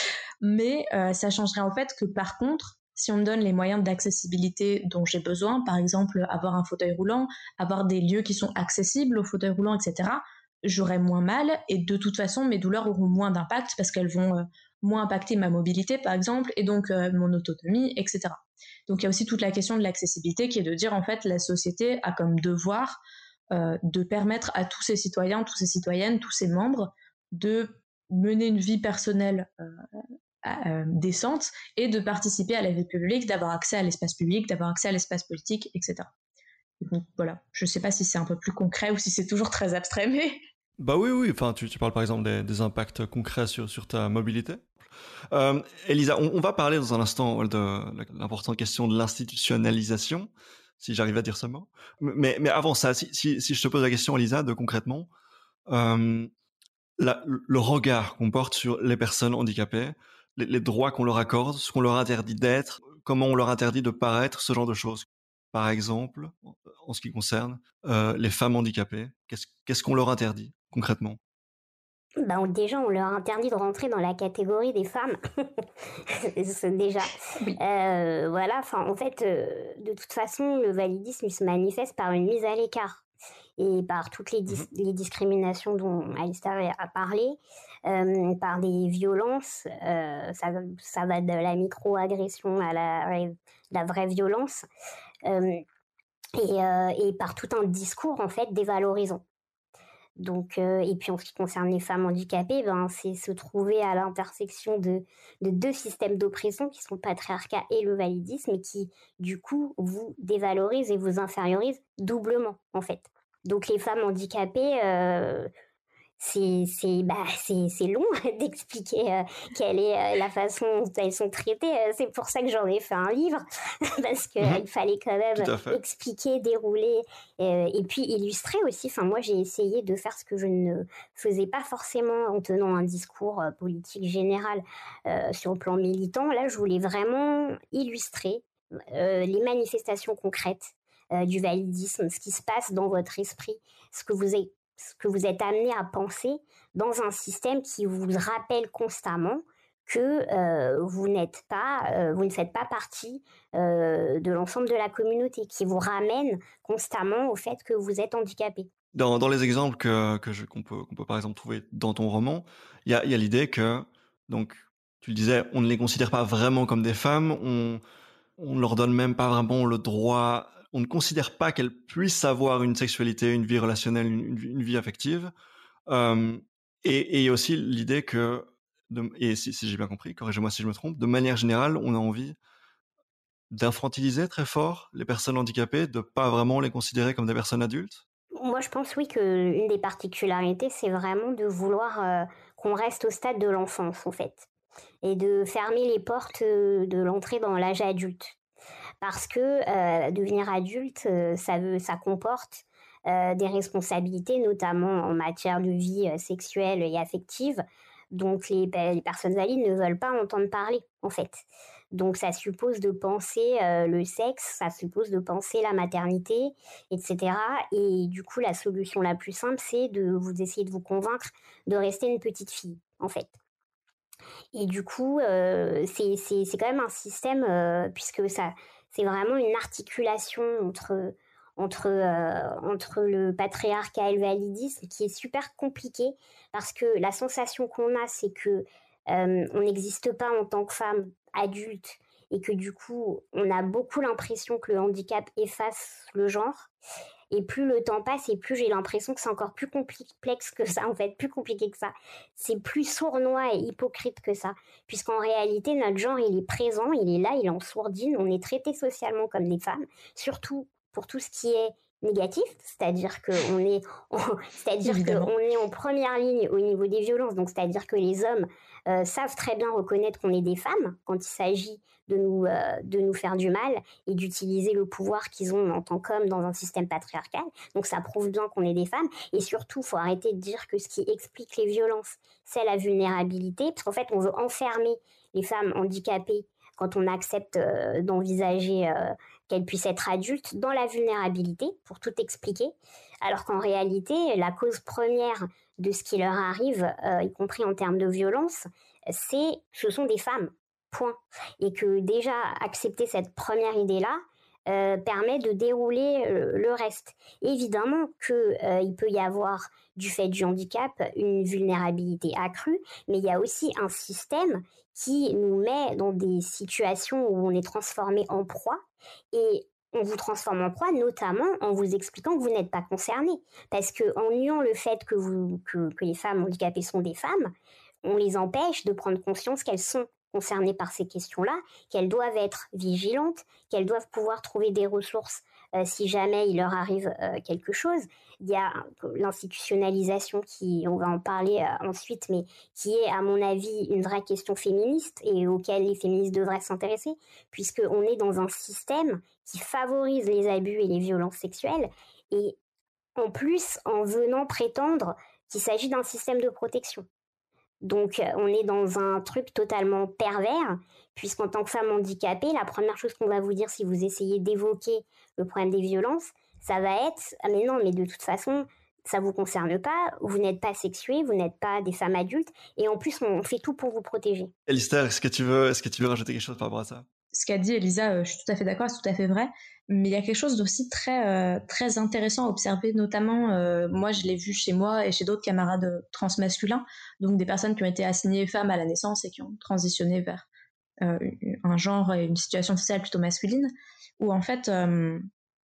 Mais euh, ça changerait en fait que par contre, si on me donne les moyens d'accessibilité dont j'ai besoin, par exemple avoir un fauteuil roulant, avoir des lieux qui sont accessibles au fauteuil roulant, et cetera, j'aurai moins mal et de toute façon, mes douleurs auront moins d'impact parce qu'elles vont euh, moins impacter ma mobilité, par exemple, et donc euh, mon autonomie, et cetera. Donc il y a aussi toute la question de l'accessibilité qui est de dire en fait la société a comme devoir Euh, de permettre à tous ses citoyens, toutes ses citoyennes, tous ses membres de mener une vie personnelle euh, euh, décente et de participer à la vie publique, d'avoir accès à l'espace public, d'avoir accès à l'espace politique, et cetera. Donc voilà, je ne sais pas si c'est un peu plus concret ou si c'est toujours très abstrait, mais... Bah oui, oui, enfin, tu, tu parles par exemple des, des impacts concrets sur, sur ta mobilité. Euh, Elisa, on, on va parler dans un instant de l'importante question de l'institutionnalisation, si j'arrive à dire ce mot. Mais, mais avant ça, si, si, si je te pose la question, Elisa, de concrètement, euh, la, le regard qu'on porte sur les personnes handicapées, les, les droits qu'on leur accorde, ce qu'on leur interdit d'être, comment on leur interdit de paraître, ce genre de choses. Par exemple, en ce qui concerne euh, les femmes handicapées, qu'est-ce, qu'est-ce qu'on leur interdit concrètement? Ben, déjà, on leur interdit de rentrer dans la catégorie des femmes. C'est déjà. Oui. Euh, voilà, enfin, en fait, euh, de toute façon, le validisme il se manifeste par une mise à l'écart et par toutes les, dis- les discriminations dont Alistair a parlé, euh, par des violences, euh, ça, ça va de la micro-agression à la, la vraie violence, euh, et, euh, et par tout un discours, en fait, dévalorisant. Donc, euh, et puis en ce qui concerne les femmes handicapées, ben, c'est se trouver à l'intersection de, de deux systèmes d'oppression qui sont le patriarcat et le validisme et qui, du coup, vous dévalorisent et vous infériorisent doublement, en fait. Donc les femmes handicapées, euh, c'est, c'est, bah, c'est, c'est long d'expliquer euh, quelle est euh, la façon dont elles sont traitées. C'est pour ça que j'en ai fait un livre, parce qu'il mmh. fallait quand même expliquer, dérouler, euh, et puis illustrer aussi. Enfin, moi, j'ai essayé de faire ce que je ne faisais pas forcément en tenant un discours euh, politique général euh, sur le plan militant. Là, je voulais vraiment illustrer euh, les manifestations concrètes euh, du validisme, ce qui se passe dans votre esprit, ce que vous ce que vous êtes amené à penser dans un système qui vous rappelle constamment que euh, vous n'êtes pas, euh, vous ne faites pas partie euh, de l'ensemble de la communauté, qui vous ramène constamment au fait que vous êtes handicapé. Dans, dans les exemples que, que je, qu'on peut, qu'on peut par exemple trouver dans ton roman, il y a, il y a l'idée que, donc, tu le disais, on ne les considère pas vraiment comme des femmes, on, on ne leur donne même pas vraiment le droit, on ne considère pas qu'elles puissent avoir une sexualité, une vie relationnelle, une, une, vie- une vie affective. Euh, et, et il y a aussi l'idée que, de- et si, si j'ai bien compris, corrigez-moi si je me trompe, de manière générale, on a envie d'infantiliser très fort les personnes handicapées, de pas vraiment les considérer comme des personnes adultes. Moi, je pense, oui, qu'une des particularités, c'est vraiment de vouloir euh, qu'on reste au stade de l'enfance, en fait, et de fermer les portes euh, de l'entrée dans l'âge adulte. Parce que euh, devenir adulte, euh, ça, veut, ça comporte euh, des responsabilités, notamment en matière de vie euh, sexuelle et affective. Donc les, les personnes valides ne veulent pas entendre parler, en fait. Donc ça suppose de penser euh, le sexe, ça suppose de penser la maternité, et cetera. Et du coup, la solution la plus simple, c'est de vous essayer de vous convaincre de rester une petite fille, en fait. Et du coup, euh, c'est, c'est, c'est quand même un système, euh, puisque ça, c'est vraiment une articulation entre, entre, euh, entre le patriarcat et le validisme qui est super compliqué, parce que la sensation qu'on a, c'est que euh, on n'existe pas en tant que femme adulte, et que du coup, on a beaucoup l'impression que le handicap efface le genre. Et plus le temps passe, et plus j'ai l'impression que c'est encore plus complexe que ça, en fait, plus compliqué que ça. C'est plus sournois et hypocrite que ça. Puisqu'en réalité, notre genre, il est présent, il est là, il est en sourdine. On est traité socialement comme des femmes, surtout pour tout ce qui est négatif, c'est-à-dire qu'on est, on, c'est-à-dire qu'on est en première ligne au niveau des violences. Donc, c'est-à-dire que les hommes euh, savent très bien reconnaître qu'on est des femmes quand il s'agit de nous, euh, de nous faire du mal et d'utiliser le pouvoir qu'ils ont en tant qu'hommes dans un système patriarcal. Donc ça prouve bien qu'on est des femmes. Et surtout, il faut arrêter de dire que ce qui explique les violences, c'est la vulnérabilité, parce qu'en fait, on veut enfermer les femmes handicapées quand on accepte euh, d'envisager euh, qu'elles puissent être adultes dans la vulnérabilité, pour tout expliquer, alors qu'en réalité, la cause première de ce qui leur arrive, euh, y compris en termes de violence, c'est, ce sont des femmes. Point. Et que déjà accepter cette première idée-là euh, permet de dérouler euh, le reste. Évidemment qu'il euh, peut y avoir, du fait du handicap, une vulnérabilité accrue, mais il y a aussi un système qui nous met dans des situations où on est transformé en proie, et on vous transforme en proie notamment en vous expliquant que vous n'êtes pas concerné. Parce qu'en niant le fait que, vous, que, que les femmes handicapées sont des femmes, on les empêche de prendre conscience qu'elles sont concernées par ces questions-là, qu'elles doivent être vigilantes, qu'elles doivent pouvoir trouver des ressources euh, si jamais il leur arrive euh, quelque chose. Il y a l'institutionnalisation qui, on va en parler euh, ensuite, mais qui est à mon avis une vraie question féministe et auquel les féministes devraient s'intéresser, puisqu'on est dans un système qui favorise les abus et les violences sexuelles, et en plus en venant prétendre qu'il s'agit d'un système de protection. Donc, on est dans un truc totalement pervers, puisqu'en tant que femme handicapée, la première chose qu'on va vous dire si vous essayez d'évoquer le problème des violences, ça va être « Ah mais non, mais de toute façon, ça ne vous concerne pas, vous n'êtes pas sexuées, vous n'êtes pas des femmes adultes, et en plus, on fait tout pour vous protéger. » Alistair, est-ce que tu veux, est-ce que tu veux rajouter quelque chose par rapport à ça? Ce qu'a dit Elisa, euh, je suis tout à fait d'accord, c'est tout à fait vrai. Mais il y a quelque chose d'aussi très, euh, très intéressant à observer, notamment, euh, moi je l'ai vu chez moi et chez d'autres camarades transmasculins, donc des personnes qui ont été assignées femmes à la naissance et qui ont transitionné vers euh, un genre et une situation sociale plutôt masculine, où en fait euh,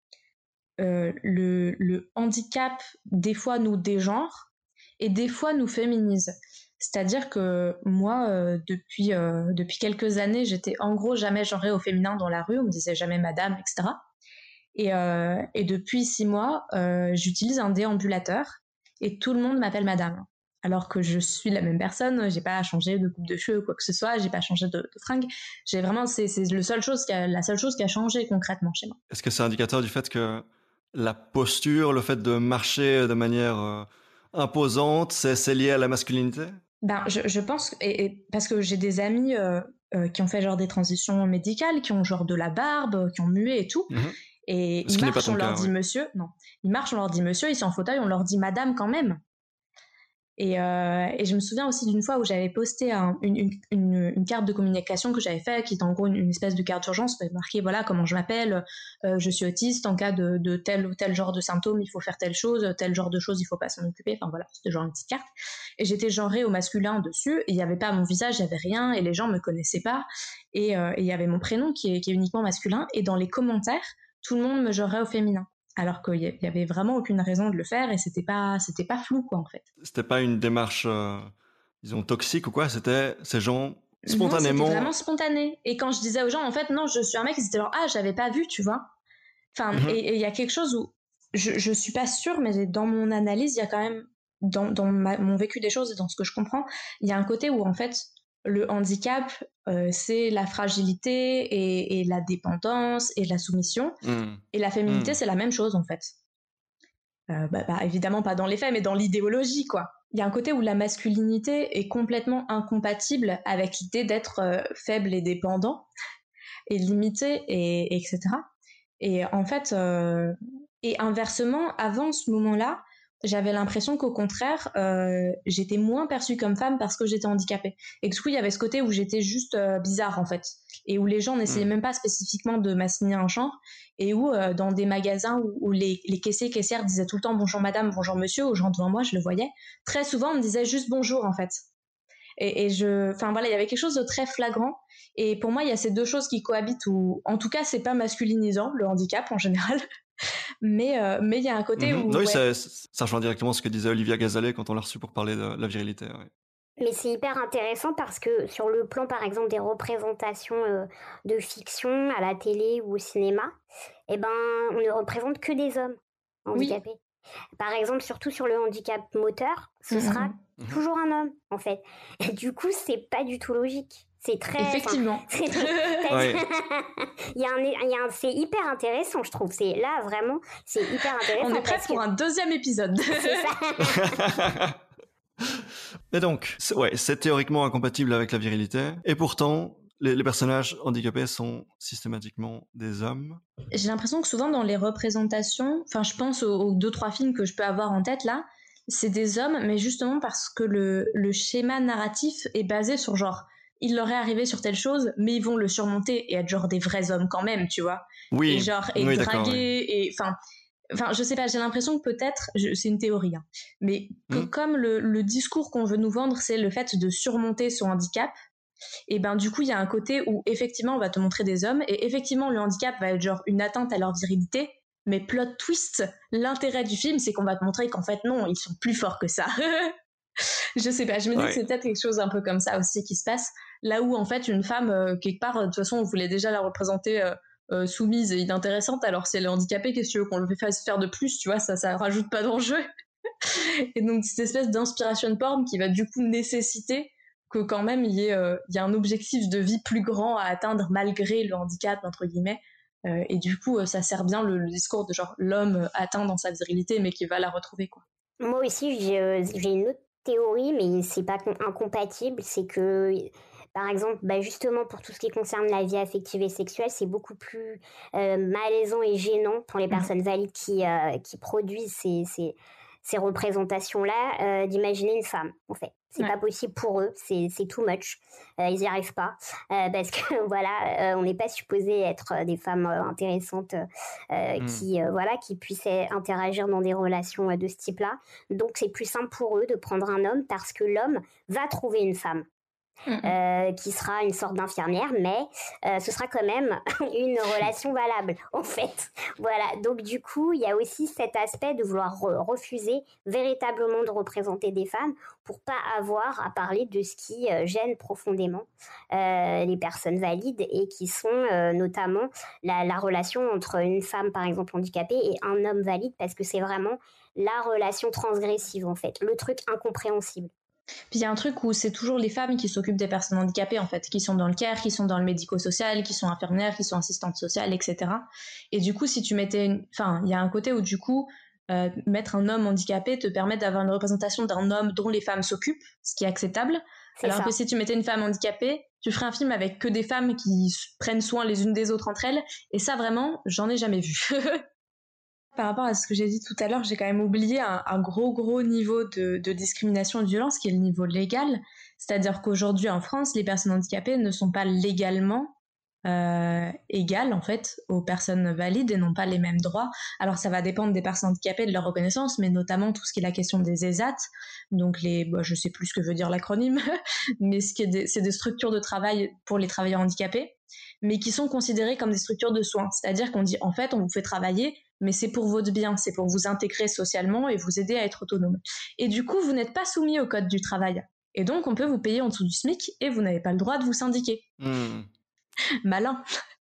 euh, le, le handicap des fois nous dégenre et des fois nous féminise. C'est-à-dire que moi, euh, depuis, euh, depuis quelques années, j'étais en gros jamais genrée au féminin dans la rue, on me disait jamais madame, et cetera. Et, euh, et depuis six mois, euh, j'utilise un déambulateur et tout le monde m'appelle madame. Alors que je suis la même personne, j'ai pas changé de coupe de cheveux ou quoi que ce soit, j'ai pas changé de, de fringue. J'ai vraiment, c'est, c'est le seul chose qui a, la seule chose qui a changé concrètement chez moi. Est-ce que c'est indicateur du fait que la posture, le fait de marcher de manière euh, imposante, c'est, c'est lié à la masculinité? Ben, je, je pense, et, et parce que j'ai des amis euh, euh, qui ont fait genre des transitions médicales, qui ont genre de la barbe, qui ont mué et tout. Mmh. Et Ce ils qui n'est pas marchent, ton on leur cas, dit oui. monsieur. Non, ils marchent, on leur dit monsieur. Ils sont en fauteuil, on leur dit madame quand même. Et, euh, et je me souviens aussi d'une fois où j'avais posté un, une, une, une, une carte de communication que j'avais faite, qui était en gros une, une espèce de carte d'urgence, marqué voilà comment je m'appelle, euh, je suis autiste, en cas de, de tel ou tel genre de symptômes, il faut faire telle chose, tel genre de choses, il faut pas s'en occuper, enfin voilà, c'était genre une petite carte. Et j'étais genrée au masculin dessus, et il n'y avait pas mon visage, il n'y avait rien, et les gens me connaissaient pas, et euh, il y avait mon prénom qui est, qui est uniquement masculin, et dans les commentaires, tout le monde me genrait au féminin. Alors qu'il y avait vraiment aucune raison de le faire et c'était pas, c'était pas flou, quoi, en fait. C'était pas une démarche, euh, disons, toxique ou quoi, c'était ces gens Non, c'était vraiment spontanément. spontané. Et quand je disais aux gens, en fait, non, je suis un mec, ils étaient genre, ah, j'avais pas vu, tu vois. Enfin, Mhm. et il y a quelque chose où, je, je suis pas sûre, mais dans mon analyse, il y a quand même, dans, dans ma, mon vécu des choses et dans ce que je comprends, il y a un côté où, en fait, le handicap, euh, c'est la fragilité et, et la dépendance et la soumission. Mm. Et la féminité, Mm. c'est la même chose, en fait. Euh, bah, bah, évidemment pas dans les faits, mais dans l'idéologie, quoi. Il y a un côté où la masculinité est complètement incompatible avec l'idée d'être euh, faible et dépendant, et limité, et, et etc. Et en fait, euh, et inversement, avant ce moment-là, j'avais l'impression qu'au contraire, euh, j'étais moins perçue comme femme parce que j'étais handicapée. Et que du coup, il y avait ce côté où j'étais juste euh, bizarre, en fait. Et où les gens n'essayaient Mm. même pas spécifiquement de m'assigner un genre. Et où, euh, dans des magasins où, où les, les caissiers, caissières disaient tout le temps bonjour madame, bonjour monsieur, aux gens devant moi, je le voyais. Très souvent, on me disait juste bonjour, en fait. Et, et je, enfin voilà, il y avait quelque chose de très flagrant. Et pour moi, il y a ces deux choses qui cohabitent où, en tout cas, c'est pas masculinisant, le handicap en général. Mais euh, mais il y a un côté Mhm. où, Oui, ouais, ça, ça rejoint directement ce que disait Olivia Gazalet quand on l'a reçu pour parler de la virilité. Ouais. Mais c'est hyper intéressant parce que sur le plan, par exemple, des représentations euh, de fiction à la télé ou au cinéma, eh ben, on ne représente que des hommes oui. handicapés. Par exemple, surtout sur le handicap moteur, ce Mm, sera mm. Mhm. toujours un homme, en fait. Et du coup, c'est pas du tout logique. C'est très. Effectivement. C'est, Ouais. il y a un, il y a un, c'est hyper intéressant, je trouve. C'est là vraiment, c'est hyper intéressant. On est prêt parce pour que un deuxième épisode. c'est ça. Et donc, c'est, ouais, c'est théoriquement incompatible avec la virilité. Et pourtant, les, les personnages handicapés sont systématiquement des hommes. J'ai l'impression que souvent dans les représentations, enfin je pense aux, aux deux trois films que je peux avoir en tête là, c'est des hommes, mais justement parce que le, le schéma narratif est basé sur genre il leur est arrivé sur telle chose, mais ils vont le surmonter et être genre des vrais hommes quand même, tu vois. Et Oui, genre et oui, d'accord. Oui. draguer et enfin enfin je sais pas, j'ai l'impression que peut-être je, c'est une théorie, hein, mais que Hmm. comme le, le discours qu'on veut nous vendre c'est le fait de surmonter son handicap. Et ben du coup il y a un côté où effectivement on va te montrer des hommes et effectivement le handicap va être genre une atteinte à leur virilité, mais plot twist, l'intérêt du film c'est qu'on va te montrer qu'en fait non, ils sont plus forts que ça. Je sais pas, je me dis que Ouais. c'est peut-être quelque chose un peu comme ça aussi qui se passe, là où en fait une femme euh, quelque part de toute façon on voulait déjà la représenter euh, euh, soumise et inintéressante, alors si elle est handicapée, qu'est-ce que tu veux qu'on le fasse faire de plus, tu vois, ça ça rajoute pas d'enjeu. Et donc cette espèce d'inspiration porn qui va du coup nécessiter que quand même il y ait, euh, il y a un objectif de vie plus grand à atteindre malgré le handicap entre guillemets. Euh, et du coup euh, ça sert bien le, le discours de genre l'homme atteint dans sa virilité mais qui va la retrouver, quoi. Moi aussi, j'ai, euh, j'ai une autre théorie, mais c'est pas con- incompatible. C'est que, par exemple, bah justement, pour tout ce qui concerne la vie affective et sexuelle, c'est beaucoup plus euh, malaisant et gênant pour les Mhm. personnes valides qui, euh, qui produisent ces, ces, ces représentations-là, euh, d'imaginer une femme, en fait. C'est Ouais. pas possible pour eux, c'est, c'est too much. Euh, ils n'y arrivent pas. Euh, parce que, voilà, euh, on n'est pas supposé être euh, des femmes euh, intéressantes euh, Hmm. qui, euh, voilà, qui puissent euh, interagir dans des relations euh, de ce type-là. Donc, c'est plus simple pour eux de prendre un homme parce que l'homme va trouver une femme. Mhm. Euh, qui sera une sorte d'infirmière, mais euh, ce sera quand même une relation valable, en fait. Voilà, donc du coup, il y a aussi cet aspect de vouloir re- refuser véritablement de représenter des femmes pour pas avoir à parler de ce qui euh, gêne profondément euh, les personnes valides et qui sont euh, notamment la, la relation entre une femme, par exemple, handicapée et un homme valide, parce que c'est vraiment la relation transgressive, en fait, le truc incompréhensible. Puis il y a un truc où c'est toujours les femmes qui s'occupent des personnes handicapées, en fait, qui sont dans le care, qui sont dans le médico-social, qui sont infirmières, qui sont assistantes sociales, et cetera. Et du coup, si tu mettais une... Enfin, il y a un côté où, du coup, euh, mettre un homme handicapé te permet d'avoir une représentation d'un homme dont les femmes s'occupent, ce qui est acceptable. C'est Alors ça. que si tu mettais une femme handicapée, tu ferais un film avec que des femmes qui prennent soin les unes des autres entre elles, et ça vraiment, j'en ai jamais vu. Par rapport à ce que j'ai dit tout à l'heure, j'ai quand même oublié un, un gros gros niveau de, de discrimination et de violence qui est le niveau légal. C'est-à-dire qu'aujourd'hui en France, les personnes handicapées ne sont pas légalement euh, égales en fait aux personnes valides et n'ont pas les mêmes droits. Alors ça va dépendre des personnes handicapées, de leur reconnaissance, mais notamment tout ce qui est la question des E S A T, donc les, bah, je sais plus ce que veut dire l'acronyme, mais ce qui est des, c'est des structures de travail pour les travailleurs handicapés, mais qui sont considérées comme des structures de soins. C'est-à-dire qu'on dit en fait on vous fait travailler, mais c'est pour votre bien, c'est pour vous intégrer socialement et vous aider à être autonome. Et du coup, vous n'êtes pas soumis au code du travail. Et donc, on peut vous payer en dessous du SMIC et vous n'avez pas le droit de vous syndiquer. Mmh. Malin.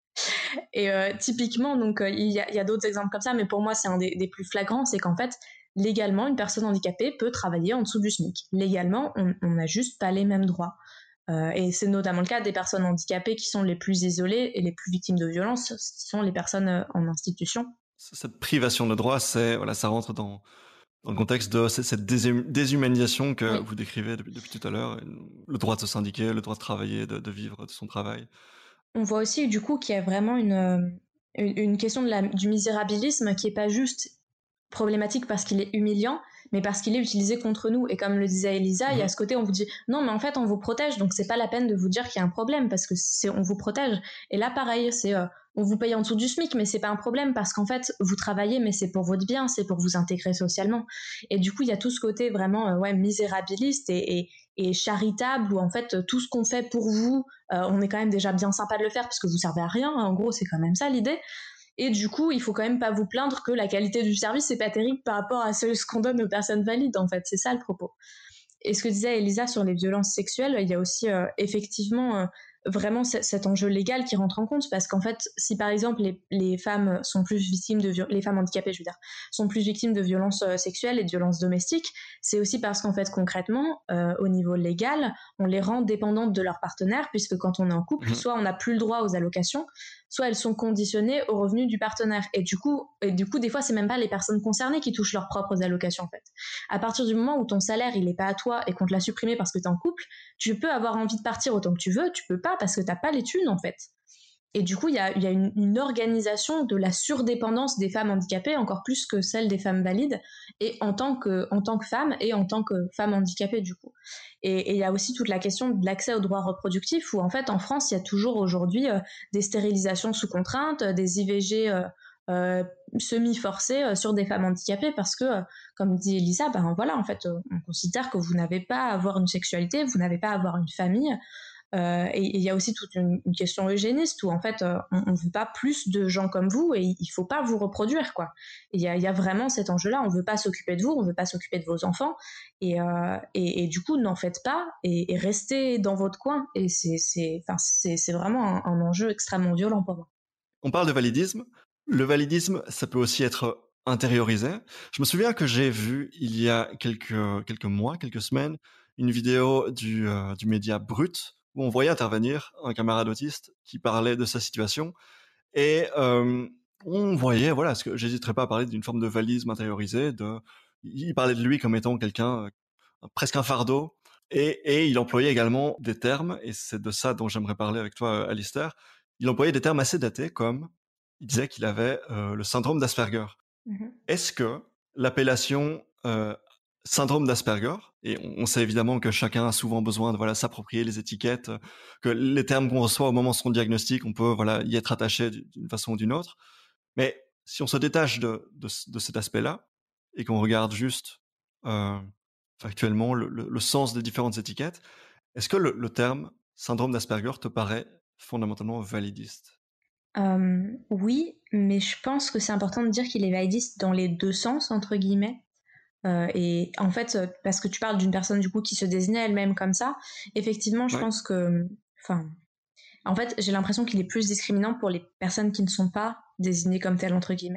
Et euh, typiquement, donc il euh, y a, y a d'autres exemples comme ça, mais pour moi, c'est un des, des plus flagrants, c'est qu'en fait, légalement, une personne handicapée peut travailler en dessous du SMIC. Légalement, on n'a juste pas les mêmes droits. Euh, et c'est notamment le cas des personnes handicapées qui sont les plus isolées et les plus victimes de violences, qui sont les personnes euh, en institution. Cette privation de droit, c'est, voilà, ça rentre dans, dans le contexte de cette déshumanisation que oui. vous décrivez depuis, depuis tout à l'heure, le droit de se syndiquer, le droit de travailler, de, de vivre de son travail. On voit aussi du coup qu'il y a vraiment une, une, une question de la, du misérabilisme qui n'est pas juste problématique parce qu'il est humiliant, mais parce qu'il est utilisé contre nous. Et comme le disait Elisa, mmh. il y a ce côté, on vous dit non, mais en fait, on vous protège, donc c'est pas la peine de vous dire qu'il y a un problème parce que c'est on vous protège. Et là, pareil, c'est euh, on vous paye en dessous du SMIC, mais c'est pas un problème parce qu'en fait, vous travaillez, mais c'est pour votre bien, c'est pour vous intégrer socialement. Et du coup, il y a tout ce côté vraiment euh, ouais, misérabiliste et, et, et charitable où en fait, tout ce qu'on fait pour vous, euh, on est quand même déjà bien sympa de le faire parce que vous servez à rien. En gros, c'est quand même ça l'idée. Et du coup, il faut quand même pas vous plaindre que la qualité du service c'est pas terrible par rapport à ce, ce qu'on donne aux personnes valides, en fait. C'est ça le propos. Et ce que disait Elisa sur les violences sexuelles, il y a aussi euh, effectivement euh, vraiment c- cet enjeu légal qui rentre en compte parce qu'en fait, si par exemple les, les femmes sont plus victimes de viol- les femmes handicapées, je veux dire, sont plus victimes de violences euh, sexuelles et de violences domestiques, c'est aussi parce qu'en fait concrètement, euh, au niveau légal, on les rend dépendantes de leur partenaire puisque quand on est en couple, mmh. soit on n'a plus le droit aux allocations, soit elles sont conditionnées aux revenus du partenaire. Et du coup, et du coup, des fois, c'est même pas les personnes concernées qui touchent leurs propres allocations, en fait. À partir du moment où ton salaire, il est pas à toi et qu'on te l'a supprimé parce que t'es en couple, tu peux avoir envie de partir autant que tu veux, tu peux pas parce que t'as pas les thunes, en fait. Et du coup, il y a, y a une, une organisation de la surdépendance des femmes handicapées, encore plus que celle des femmes valides, et en tant que, en tant que femme et en tant que femme handicapée, du coup. Et il y a aussi toute la question de l'accès aux droits reproductifs, où en fait, en France, il y a toujours aujourd'hui euh, des stérilisations sous contrainte, des I V G euh, euh, semi-forcées euh, sur des femmes handicapées, parce que, euh, comme dit Elisa, ben voilà, en fait, euh, on considère que vous n'avez pas à avoir une sexualité, vous n'avez pas à avoir une famille. Euh, et il y a aussi toute une, une question eugéniste où en fait euh, on ne veut pas plus de gens comme vous et il ne faut pas vous reproduire quoi. Il y a, y a vraiment cet enjeu-là, on ne veut pas s'occuper de vous, on ne veut pas s'occuper de vos enfants et, euh, et, et du coup n'en faites pas et, et restez dans votre coin et c'est, c'est, c'est, c'est vraiment un, un enjeu extrêmement violent pour moi. On parle de validisme. Le validisme, ça peut aussi être intériorisé. Je me souviens que j'ai vu il y a quelques, quelques mois, quelques semaines, une vidéo du, euh, du média Brut où on voyait intervenir un camarade autiste qui parlait de sa situation et euh, on voyait, voilà, ce que j'hésiterais pas à parler d'une forme de validisme intériorisé. De, il parlait de lui comme étant quelqu'un, euh, presque un fardeau, et, et il employait également des termes, et c'est de ça dont j'aimerais parler avec toi, Alistair. Il employait des termes assez datés, comme il disait qu'il avait euh, le syndrome d'Asperger. Mmh. Est-ce que l'appellation euh, syndrome d'Asperger, et on, on sait évidemment que chacun a souvent besoin de voilà, s'approprier les étiquettes, que les termes qu'on reçoit au moment de son diagnostic, on peut voilà, y être attaché d'une façon ou d'une autre, mais si on se détache de, de, de cet aspect-là, et qu'on regarde juste euh, factuellement le, le, le sens des différentes étiquettes, est-ce que le, le terme syndrome d'Asperger te paraît fondamentalement validiste ? Euh, oui, mais je pense que c'est important de dire qu'il est validiste dans les deux sens, entre guillemets. Euh, et en fait, parce que tu parles d'une personne du coup qui se désignait elle-même comme ça, effectivement, je ouais. pense que, enfin, en fait, j'ai l'impression qu'il est plus discriminant pour les personnes qui ne sont pas désignées comme telles, entre guillemets.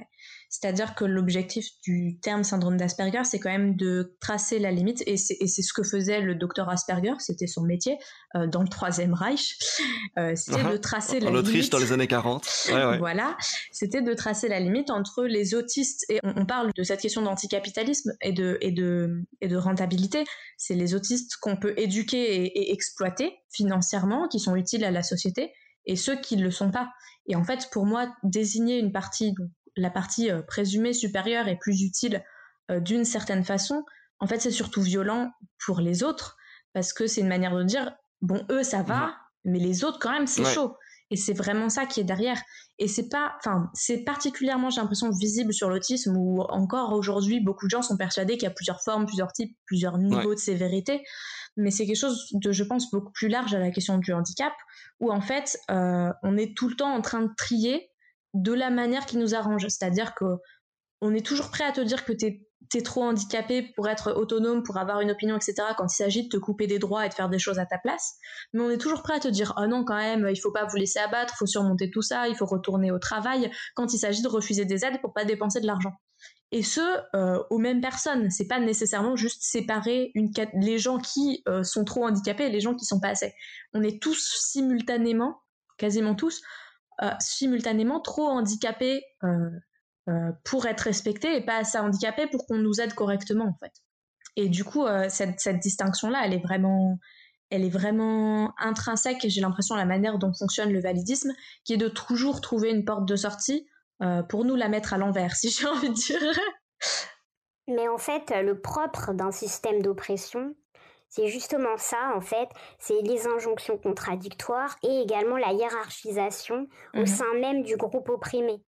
C'est-à-dire que l'objectif du terme syndrome d'Asperger, c'est quand même de tracer la limite, et c'est, et c'est ce que faisait le docteur Asperger, c'était son métier, euh, dans le Troisième Reich, euh, c'était Uh-huh. de tracer En la Autriche limite. dans les années quarante. Ouais, ouais. Voilà, c'était de tracer la limite entre les autistes, et on, on parle de cette question d'anticapitalisme et de, et de, et de rentabilité. C'est les autistes qu'on peut éduquer et, et exploiter financièrement, qui sont utiles à la société, et ceux qui ne le sont pas. Et en fait, pour moi, désigner une partie, donc la partie euh, présumée supérieure et plus utile euh, d'une certaine façon, en fait, c'est surtout violent pour les autres, parce que c'est une manière de dire, bon, eux, ça va, Mhm. mais les autres, quand même, c'est Ouais. chaud. Et c'est vraiment ça qui est derrière. Et c'est pas, enfin, c'est particulièrement, j'ai l'impression, visible sur l'autisme, où encore aujourd'hui, beaucoup de gens sont persuadés qu'il y a plusieurs formes, plusieurs types, plusieurs niveaux Ouais. de sévérité. Mais c'est quelque chose de, je pense, beaucoup plus large à la question du handicap, où en fait, euh, on est tout le temps en train de trier de la manière qui nous arrange. C'est-à-dire que on est toujours prêt à te dire que t'es, t'es trop handicapé pour être autonome, pour avoir une opinion, et cetera, quand il s'agit de te couper des droits et de faire des choses à ta place. Mais on est toujours prêt à te dire « Ah non, quand même, il faut pas vous laisser abattre, il faut surmonter tout ça, il faut retourner au travail », quand il s'agit de refuser des aides pour pas dépenser de l'argent. Et ce, euh, aux mêmes personnes. C'est pas nécessairement juste séparer une, les gens qui euh, sont trop handicapés et les gens qui sont pas assez. On est tous simultanément, quasiment tous, euh, simultanément trop handicapés euh, euh, pour être respectés et pas assez handicapés pour qu'on nous aide correctement, en fait. Et du coup, euh, cette, cette distinction-là, elle est vraiment, elle est vraiment intrinsèque, et j'ai l'impression, à la manière dont fonctionne le validisme, qui est de toujours trouver une porte de sortie euh, pour nous la mettre à l'envers, si j'ai envie de dire. Mais en fait, le propre d'un système d'oppression, c'est justement ça, en fait, c'est les injonctions contradictoires et également la hiérarchisation au Mhm. sein même du groupe opprimé,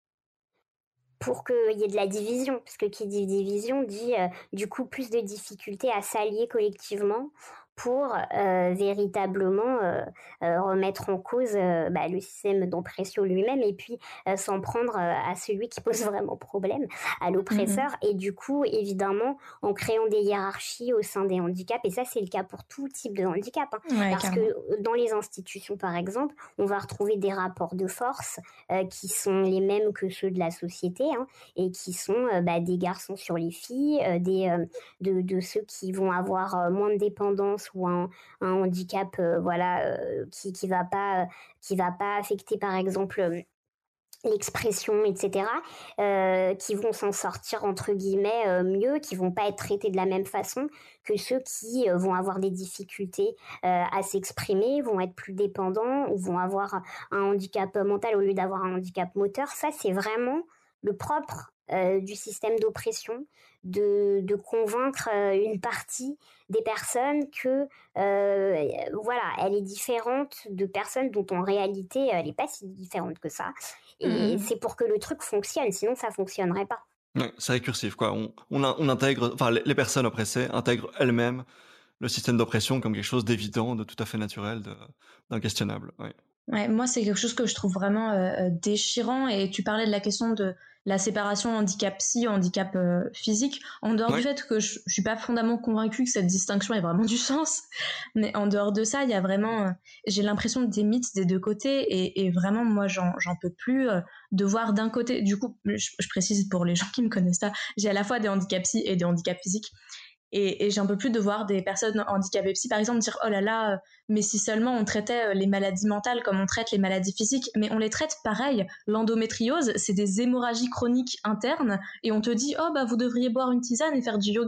pour qu'il y ait de la division, parce que qui dit division dit euh, du coup plus de difficultés à s'allier collectivement pour euh, véritablement euh, euh, remettre en cause euh, bah, le système d'oppression lui-même, et puis euh, s'en prendre euh, à celui qui pose vraiment problème, à l'oppresseur. Mhm. Et du coup, évidemment, en créant des hiérarchies au sein des handicaps, et ça c'est le cas pour tout type de handicap, hein, Ouais, parce carrément. que dans les institutions par exemple, on va retrouver des rapports de force euh, qui sont les mêmes que ceux de la société, hein, et qui sont euh, bah, des garçons sur les filles, euh, des, euh, de, de ceux qui vont avoir euh, moins de dépendance ou un, un handicap euh, voilà, euh, qui qui va pas, qui va pas affecter par exemple euh, l'expression, et cetera, euh, qui vont s'en sortir entre guillemets euh, mieux, qui vont pas être traités de la même façon que ceux qui euh, vont avoir des difficultés euh, à s'exprimer, vont être plus dépendants ou vont avoir un handicap mental au lieu d'avoir un handicap moteur. Ça, c'est vraiment le propre euh, du système d'oppression, de, de convaincre euh, une partie des personnes que euh, voilà, elle est différente de personnes dont en réalité elle n'est pas si différente que ça. Et Mhm. c'est pour que le truc fonctionne, sinon ça fonctionnerait pas. Ouais, c'est récursif, quoi. On, on, a- on intègre, enfin, les, les personnes oppressées intègrent elles-mêmes le système d'oppression comme quelque chose d'évident, de tout à fait naturel, de- d'inquestionnable. Ouais. Ouais, moi, c'est quelque chose que je trouve vraiment euh, euh, déchirant. Et tu parlais de la question de la séparation handicap psy, handicap euh, physique. En dehors du Ouais. fait que je, je suis pas fondamentalement convaincue que cette distinction ait vraiment du sens, mais en dehors de ça, il y a vraiment, euh, j'ai l'impression des mythes des deux côtés. Et, et vraiment, moi, j'en, j'en peux plus euh, de voir d'un côté. Du coup, je, je précise pour les gens qui me connaissent pas, j'ai à la fois des handicaps psy et des handicaps physiques. Et, et j'en peux plus de voir des personnes handicapées psy, par exemple, dire « Oh là là, euh, mais si seulement on traitait euh, les maladies mentales comme on traite les maladies physiques. » Mais on les traite pareil. L'endométriose, c'est des hémorragies chroniques internes. Et on te dit « Oh bah vous devriez boire une tisane et faire du yoga. »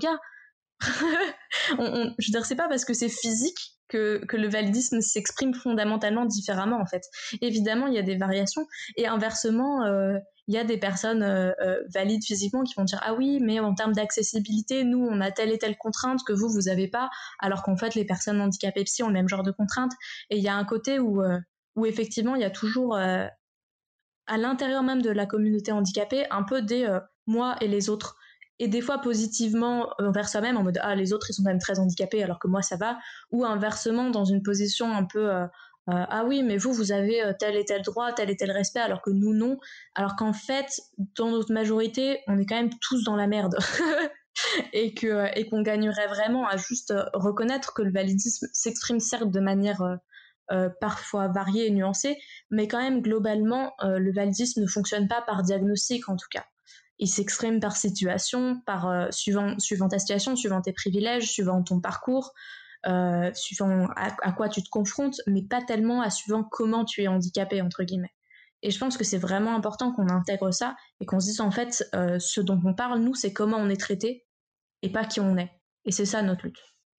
on, on, Je veux dire, c'est pas parce que c'est physique que, que le validisme s'exprime fondamentalement différemment, en fait. Évidemment, il y a des variations. Et inversement, euh, il y a des personnes euh, euh, valides physiquement qui vont dire « Ah oui, mais en termes d'accessibilité, nous, on a telle et telle contrainte que vous, vous avez pas. » Alors qu'en fait, les personnes handicapées psy ont le même genre de contraintes. Et il y a un côté où, euh, où effectivement, il y a toujours, euh, à l'intérieur même de la communauté handicapée, un peu des euh, moi et les autres. Et des fois positivement envers soi-même, en mode « Ah, les autres, ils sont quand même très handicapés, alors que moi, ça va. » Ou inversement, dans une position un peu euh, euh, « Ah oui, mais vous, vous avez euh, tel et tel droit, tel et tel respect, alors que nous, non. » Alors qu'en fait, dans notre majorité, on est quand même tous dans la merde. et, que, euh, et qu'on gagnerait vraiment à juste euh, reconnaître que le validisme s'exprime certes de manière euh, euh, parfois variée et nuancée, mais quand même, globalement, euh, le validisme ne fonctionne pas par diagnostic, en tout cas. il s'exprime par situation, par euh, suivant, suivant ta situation, suivant tes privilèges, suivant ton parcours, euh, suivant à, à quoi tu te confrontes, mais pas tellement à suivant comment tu es handicapé, entre guillemets. Et je pense que c'est vraiment important qu'on intègre ça et qu'on se dise en fait, euh, ce dont on parle, nous, c'est comment on est traité et pas qui on est. Et c'est ça notre lutte.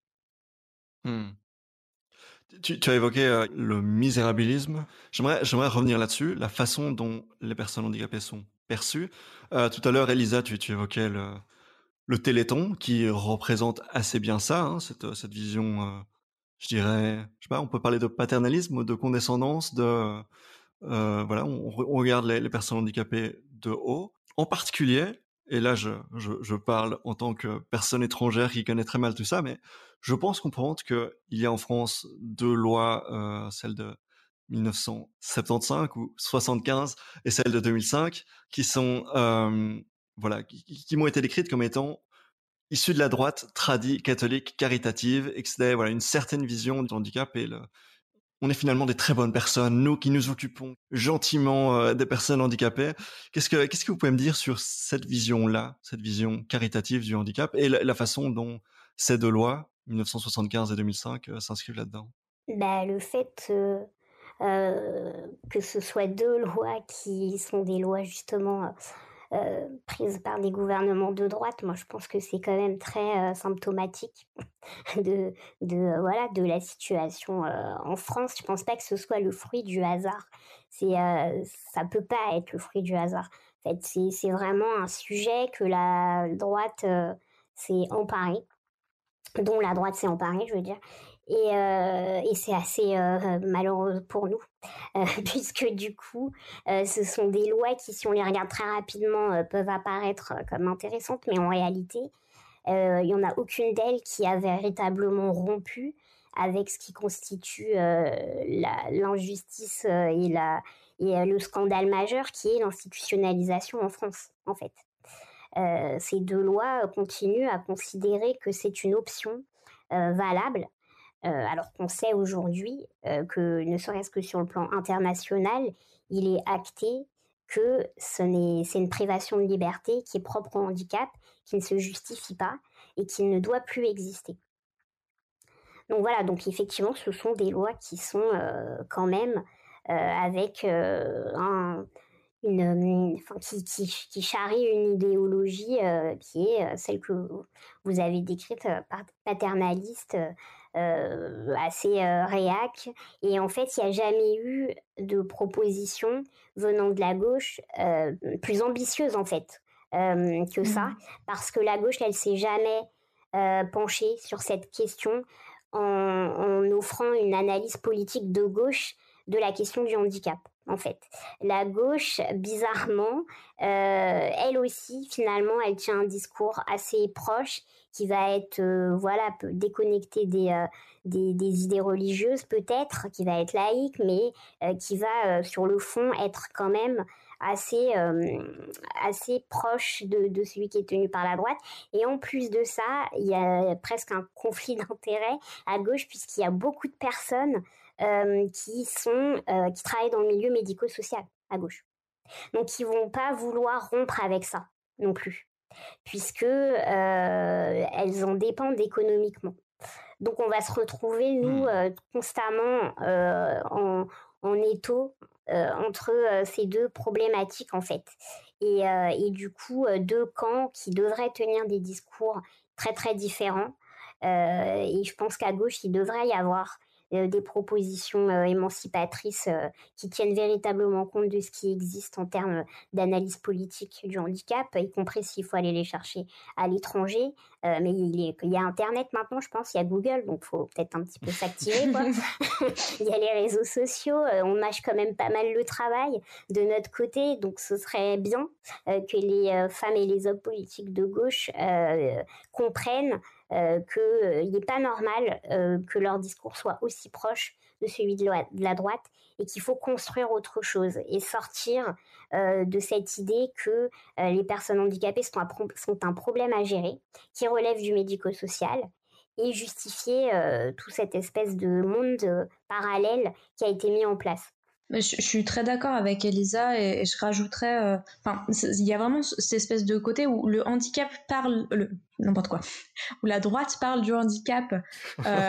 Hmm. Tu, tu as évoqué euh, le misérabilisme. J'aimerais, j'aimerais revenir là-dessus, la façon dont les personnes handicapées sont perçues. Euh, tout à l'heure, Elisa, tu, tu évoquais le, le Téléthon qui représente assez bien ça, hein, cette, cette vision, euh, je dirais, je sais pas, on peut parler de paternalisme, de condescendance, de, euh, voilà, on, on regarde les, les personnes handicapées de haut. En particulier, et là je, je, je parle en tant que personne étrangère qui connaît très mal tout ça, mais je pense comprendre qu'il y a en France deux lois, euh, celle de dix-neuf cent soixante-quinze ou soixante-quinze et celle de deux mille cinq, qui sont, euh, voilà, qui, qui m'ont été décrites comme étant issues de la droite tradie, catholique, caritative, et que c'était voilà, une certaine vision du handicap et le, on est finalement des très bonnes personnes, nous qui nous occupons gentiment euh, des personnes handicapées. Qu'est-ce que, qu'est-ce que vous pouvez me dire sur cette vision-là, cette vision caritative du handicap et la, la façon dont ces deux lois, dix-neuf cent soixante-quinze et deux mille cinq, euh, s'inscrivent là-dedans? Bah, le fait euh, euh, que ce soit deux lois qui sont des lois justement euh, prises par des gouvernements de droite, moi je pense que c'est quand même très euh, symptomatique de, de, euh, voilà, de la situation euh, en France. Je pense pas que ce soit le fruit du hasard. C'est, euh, ça peut pas être le fruit du hasard. En fait, c'est, c'est vraiment un sujet que la droite euh, s'est emparée, dont la droite s'est emparée, je veux dire. Et, euh, et c'est assez euh, malheureux pour nous, euh, puisque du coup, euh, ce sont des lois qui, si on les regarde très rapidement, euh, peuvent apparaître euh, comme intéressantes, mais en réalité, euh, il n'y en a aucune d'elles qui a véritablement rompu avec ce qui constitue euh, la, l'injustice euh, et, la, et euh, le scandale majeur qui est l'institutionnalisation en France, en fait. Euh, ces deux lois continuent à considérer que c'est une option euh, valable, euh, alors qu'on sait aujourd'hui euh, que, ne serait-ce que sur le plan international, il est acté que ce n'est, c'est une privation de liberté qui est propre au handicap, qui ne se justifie pas et qui ne doit plus exister. Donc voilà, donc effectivement, ce sont des lois qui sont euh, quand même euh, avec euh, un, une, une- enfin, qui, qui, qui charrie une idéologie euh, qui est euh, celle que vous avez décrite, euh, par- paternaliste, euh, assez euh, réac. Et en fait, il n'y a jamais eu de proposition venant de la gauche euh, plus ambitieuse, en fait, euh, que ça, Mmh. parce que la gauche, elle s'est jamais euh, penchée sur cette question en, en offrant une analyse politique de gauche de la question du handicap, en fait. La gauche, bizarrement, euh, elle aussi, finalement, elle tient un discours assez proche qui va être, euh, voilà, déconnecté des, euh, des, des idées religieuses peut-être, qui va être laïque, mais euh, qui va, euh, sur le fond, être quand même assez, euh, assez proche de, de celui qui est tenu par la droite. Et en plus de ça, il y a presque un conflit d'intérêts à gauche, puisqu'il y a beaucoup de personnes euh, qui sont euh, qui travaillent dans le milieu médico-social à gauche. Donc ils vont pas vouloir rompre avec ça non plus, puisque euh, elles en dépendent économiquement. Donc on va se retrouver nous Hmm. euh, constamment euh, en, en étau euh, entre euh, ces deux problématiques en fait. Et, euh, et du coup euh, deux camps qui devraient tenir des discours très très différents. Euh, et je pense qu'à gauche il devrait y avoir euh, des propositions euh, émancipatrices euh, qui tiennent véritablement compte de ce qui existe en termes d'analyse politique du handicap, y compris s'il faut aller les chercher à l'étranger. Euh, mais il, est, il y a Internet maintenant, je pense, il y a Google, donc il faut peut-être un petit peu s'activer, quoi. Il y a les réseaux sociaux, euh, on mâche quand même pas mal le travail de notre côté, donc ce serait bien euh, que les euh, femmes et les hommes politiques de gauche euh, comprennent euh, qu'il n'est pas normal euh, que leur discours soit aussi proche de celui de la, de la droite et qu'il faut construire autre chose et sortir euh, de cette idée que euh, les personnes handicapées sont un, pro- sont un problème à gérer, qui relève du médico-social et justifier euh, tout cette espèce de monde euh, parallèle qui a été mis en place. Je, je suis très d'accord avec Elisa et, et je rajouterais, enfin, euh, il y a vraiment cette espèce de côté où le handicap parle, le, n'importe quoi, où la droite parle du handicap euh,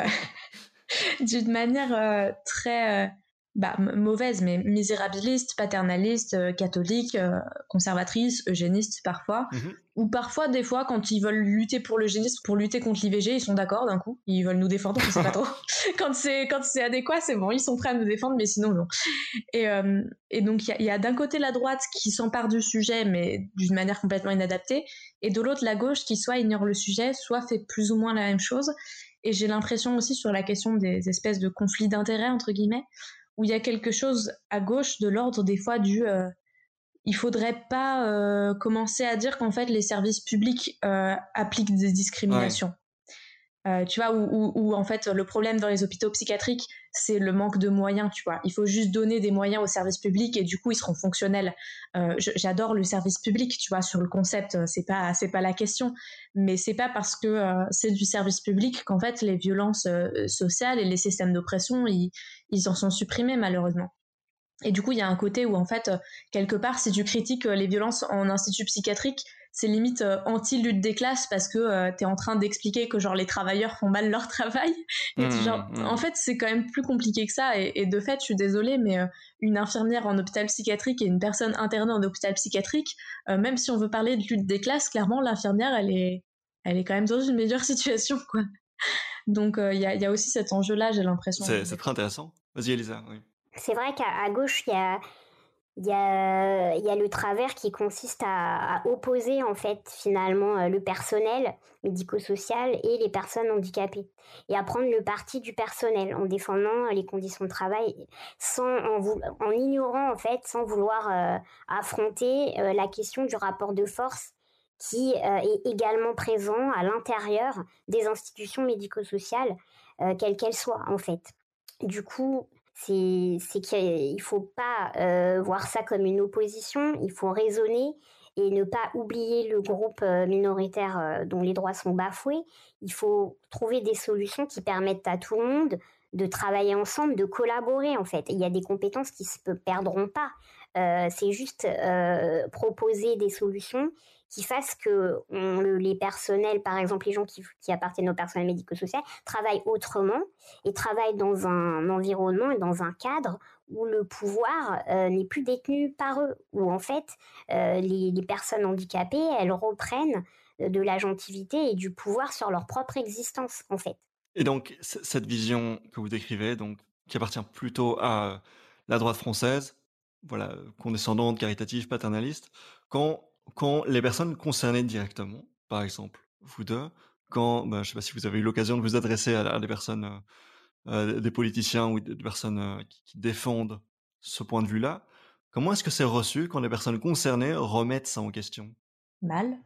d'une manière euh, très euh, bah, m- mauvaise, mais misérabiliste, paternaliste, euh, catholique, euh, conservatrice, eugéniste parfois. Mhm. Ou parfois, des fois, quand ils veulent lutter pour l'eugénisme, pour lutter contre l'I V G, ils sont d'accord d'un coup. Ils veulent nous défendre, on sait pas trop. quand c'est quand c'est adéquat, c'est bon, ils sont prêts à nous défendre, mais sinon non. Et, euh, et donc il y a, y a d'un côté la droite qui s'empare du sujet, mais d'une manière complètement inadaptée, et de l'autre la gauche qui soit ignore le sujet, soit fait plus ou moins la même chose. Et j'ai l'impression aussi sur la question des espèces de conflits d'intérêts entre guillemets, où il y a quelque chose à gauche de l'ordre des fois du euh, il faudrait pas euh, commencer à dire qu'en fait les services publics euh, appliquent des discriminations. Ouais. Euh, tu vois, où, où, où en fait le problème dans les hôpitaux psychiatriques, c'est le manque de moyens, tu vois. Il faut juste donner des moyens aux services publics et du coup ils seront fonctionnels. Euh, je, j'adore le service public, tu vois, sur le concept, c'est pas c'est pas la question, mais c'est pas parce que euh, c'est du service public qu'en fait les violences euh, sociales et les systèmes d'oppression ils ils en sont supprimés malheureusement. Et du coup, il y a un côté où, en fait, euh, quelque part, si tu critiques euh, les violences en institut psychiatrique, c'est limite euh, anti-lutte des classes parce que euh, t'es en train d'expliquer que, genre, les travailleurs font mal leur travail. Et tu, genre, Mmh, en mmh. fait, c'est quand même plus compliqué que ça. Et, et de fait, je suis désolée, mais euh, une infirmière en hôpital psychiatrique et une personne internée en hôpital psychiatrique, euh, même si on veut parler de lutte des classes, clairement, l'infirmière, elle est, elle est quand même dans une meilleure situation, quoi. Donc, il euh, y, a, y a aussi cet enjeu-là, j'ai l'impression, C'est, c'est des très fois. intéressant. Vas-y, Elisa. Oui. C'est vrai qu'à à gauche, il y a, il y a, il y a le travers qui consiste à, à opposer en fait finalement euh, le personnel médico-social et les personnes handicapées et à prendre le parti du personnel en défendant les conditions de travail sans en, vou- en ignorant en fait sans vouloir euh, affronter euh, la question du rapport de force qui euh, est également présent à l'intérieur des institutions médico-sociales euh, quelles qu'elles soient en fait. Du coup, c'est c'est qu'il faut pas euh, voir ça comme une opposition, il faut raisonner et ne pas oublier le groupe euh, minoritaire euh, dont les droits sont bafoués. Il faut trouver des solutions qui permettent à tout le monde de travailler ensemble, de collaborer en fait. Et il y a des compétences qui se perdront pas. Euh, c'est juste euh, proposer des solutions qui fassent que on, le, les personnels, par exemple les gens qui, qui appartiennent au personnel médico-social, travaillent autrement et travaillent dans un environnement et dans un cadre où le pouvoir euh, n'est plus détenu par eux, où en fait euh, les, les personnes handicapées, elles reprennent de l'agentivité et du pouvoir sur leur propre existence en fait. Et donc, c- cette vision que vous décrivez, donc, qui appartient plutôt à la droite française, voilà, euh, condescendante, caritative, paternaliste, quand, quand les personnes concernées directement, par exemple, vous deux, quand, ben, je sais pas si vous avez eu l'occasion de vous adresser à, à des personnes, euh, euh, des politiciens ou des, des personnes euh, qui, qui défendent ce point de vue-là, comment est-ce que c'est reçu quand les personnes concernées remettent ça en question? Mal.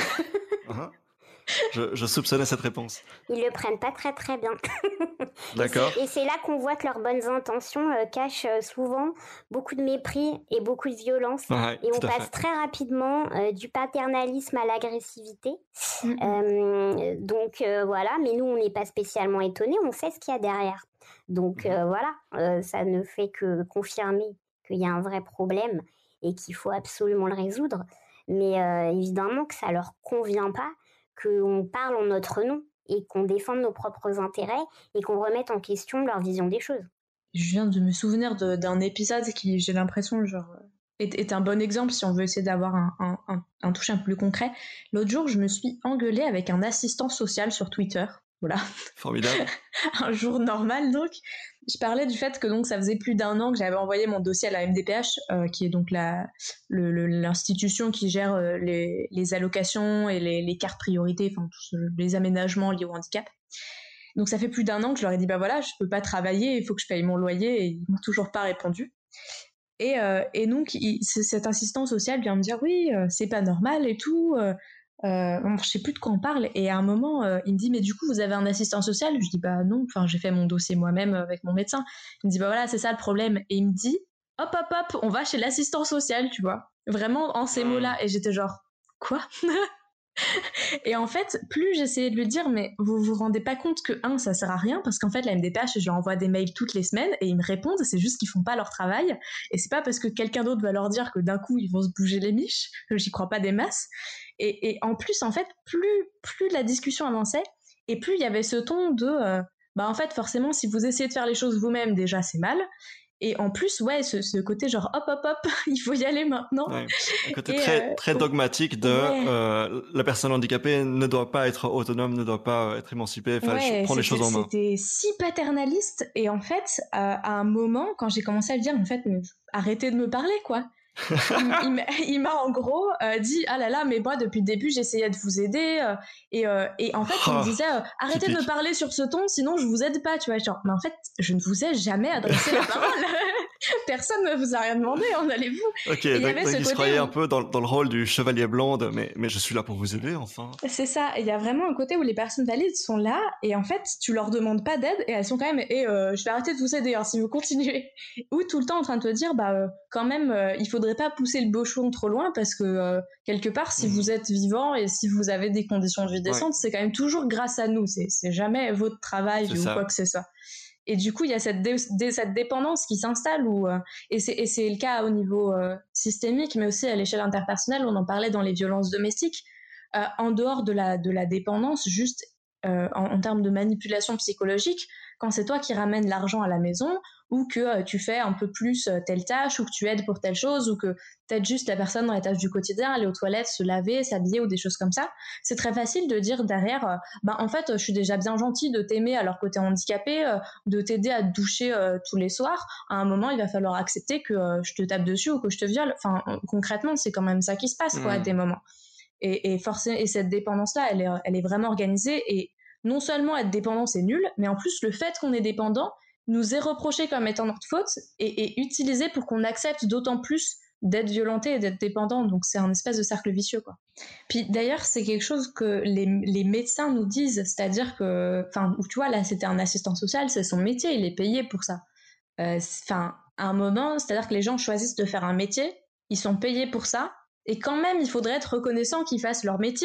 Hein. je, je soupçonnais cette réponse. Ils le prennent pas très très bien. et, c'est, D'accord. et c'est là qu'on voit que leurs bonnes intentions euh, cachent euh, souvent beaucoup de mépris et beaucoup de violence. Ouais, Et on tout à passe fait. très rapidement euh, du paternalisme à l'agressivité. Mm-mm. Euh, donc euh, voilà, mais nous on n'est pas spécialement étonnés, on sait ce qu'il y a derrière. Donc Mhm. euh, voilà, euh, ça ne fait que confirmer qu'il y a un vrai problème et qu'il faut absolument le résoudre. Mais euh, évidemment que ça leur convient pas qu'on parle en notre nom et qu'on défende nos propres intérêts et qu'on remette en question leur vision des choses. Je viens de me souvenir de, d'un épisode qui, j'ai l'impression, genre, est, est un bon exemple si on veut essayer d'avoir un, un, un, un touche un peu plus concret. L'autre jour, je me suis engueulée avec un assistant social sur Twitter. Voilà. Formidable. Un jour normal, donc. Je parlais du fait que donc ça faisait plus d'un an que j'avais envoyé mon dossier à la M D P H, euh, qui est donc la, le, le, l'institution qui gère euh, les, les allocations et les, les cartes priorité, enfin tous les aménagements liés au handicap. Donc ça fait plus d'un an que je leur ai dit bah voilà, je peux pas travailler, il faut que je paye mon loyer, et ils m'ont toujours pas répondu. Et, euh, et donc il, cet assistant social vient me dire oui, euh, c'est pas normal et tout. Euh, euh, je sais plus de quoi on parle. Et à un moment, euh, il me dit mais du coup vous avez un assistant social? Je dis bah non, enfin j'ai fait mon dossier moi-même avec mon médecin. Il me dit bah voilà c'est ça le problème. Et il me dit hop hop hop, on va chez l'assistant social, tu vois. Vraiment en ces Hmm. mots-là. Et j'étais genre quoi? Et en fait, plus j'essayais de lui dire, mais vous vous rendez pas compte que, un, ça sert à rien, parce qu'en fait, la M D P H, je leur envoie des mails toutes les semaines et ils me répondent, c'est juste qu'ils font pas leur travail. Et c'est pas parce que quelqu'un d'autre va leur dire que d'un coup, ils vont se bouger les miches, que j'y crois pas des masses. Et, et en plus, en fait, plus, plus la discussion avançait, et plus il y avait ce ton de, euh, bah en fait, forcément, si vous essayez de faire les choses vous-même, déjà, c'est mal. Et en plus, ouais, ce, ce côté genre hop, hop, hop, il faut y aller maintenant. Ouais. Un côté Et très, euh, très dogmatique de ouais, euh, la personne handicapée ne doit pas être autonome, ne doit pas euh, être émancipée, enfin, ouais, prendre les c'était, choses en main. c'était si paternaliste. Et en fait, euh, à un moment, quand j'ai commencé à le dire, en fait, mais arrêtez de me parler, quoi. Il, il m'a- il m'a en gros euh, dit ah là là mais moi depuis le début j'essayais de vous aider euh, et, euh, et en fait il me Ah, disait euh, arrêtez de me typique. parler sur ce ton sinon je vous aide pas tu vois genre mais en fait je ne vous ai jamais adressé la parole personne ne vous a rien demandé en allez-vous Ok, et il y donc, avait donc ce il se côté croyait un où peu dans, dans le rôle du chevalier blanc de, mais, mais je suis là pour vous aider, enfin. c'est ça, il y a vraiment un côté où les personnes valides sont là et en fait tu leur demandes pas d'aide et elles sont quand même et euh, je vais arrêter de vous aider hein, si vous continuez ou tout le temps en train de te dire bah euh, quand même euh, il faudrait pas pousser le bouchon trop loin parce que euh, quelque part si vous Mhm. êtes vivant et si vous avez des conditions de vie Ouais, décentes c'est quand même toujours grâce à nous c'est c'est jamais votre c'est travail ou quoi ça. que ce soit et du coup il y a cette, dé- dé- cette dépendance qui s'installe où, euh, et c'est et c'est le cas au niveau euh, systémique mais aussi à l'échelle interpersonnelle on en parlait dans les violences domestiques euh, en dehors de la, de la dépendance, juste euh, en, en termes de manipulation psychologique, quand c'est toi qui ramènes l'argent à la maison, ou que euh, tu fais un peu plus euh, telle tâche, ou que tu aides pour telle chose, ou que t'aides juste la personne dans les tâches du quotidien, aller aux toilettes, se laver, s'habiller, ou des choses comme ça, c'est très facile de dire derrière, euh, bah en fait, je suis déjà bien gentil de t'aimer alors que t'es handicapé, euh, de t'aider à te doucher euh, tous les soirs. À un moment, il va falloir accepter que euh, je te tape dessus ou que je te viole. Enfin, concrètement, c'est quand même ça qui se passe, quoi, à des Mhm. moments. Et, et, forcément, et cette dépendance-là, elle est, elle est vraiment organisée. Et non seulement être dépendant, c'est nul, mais en plus, le fait qu'on est dépendant nous est reproché comme étant notre faute et, et utilisé pour qu'on accepte d'autant plus d'être violenté et d'être dépendant. Donc, c'est un espèce de cercle vicieux, quoi. Puis d'ailleurs, c'est quelque chose que les, les médecins nous disent, c'est-à-dire que, enfin, tu vois, là, c'était un assistant social, c'est son métier, il est payé pour ça. Enfin, euh, à un moment, c'est-à-dire que les gens choisissent de faire un métier, ils sont payés pour ça, et quand même, il faudrait être reconnaissant qu'ils fassent leur métier.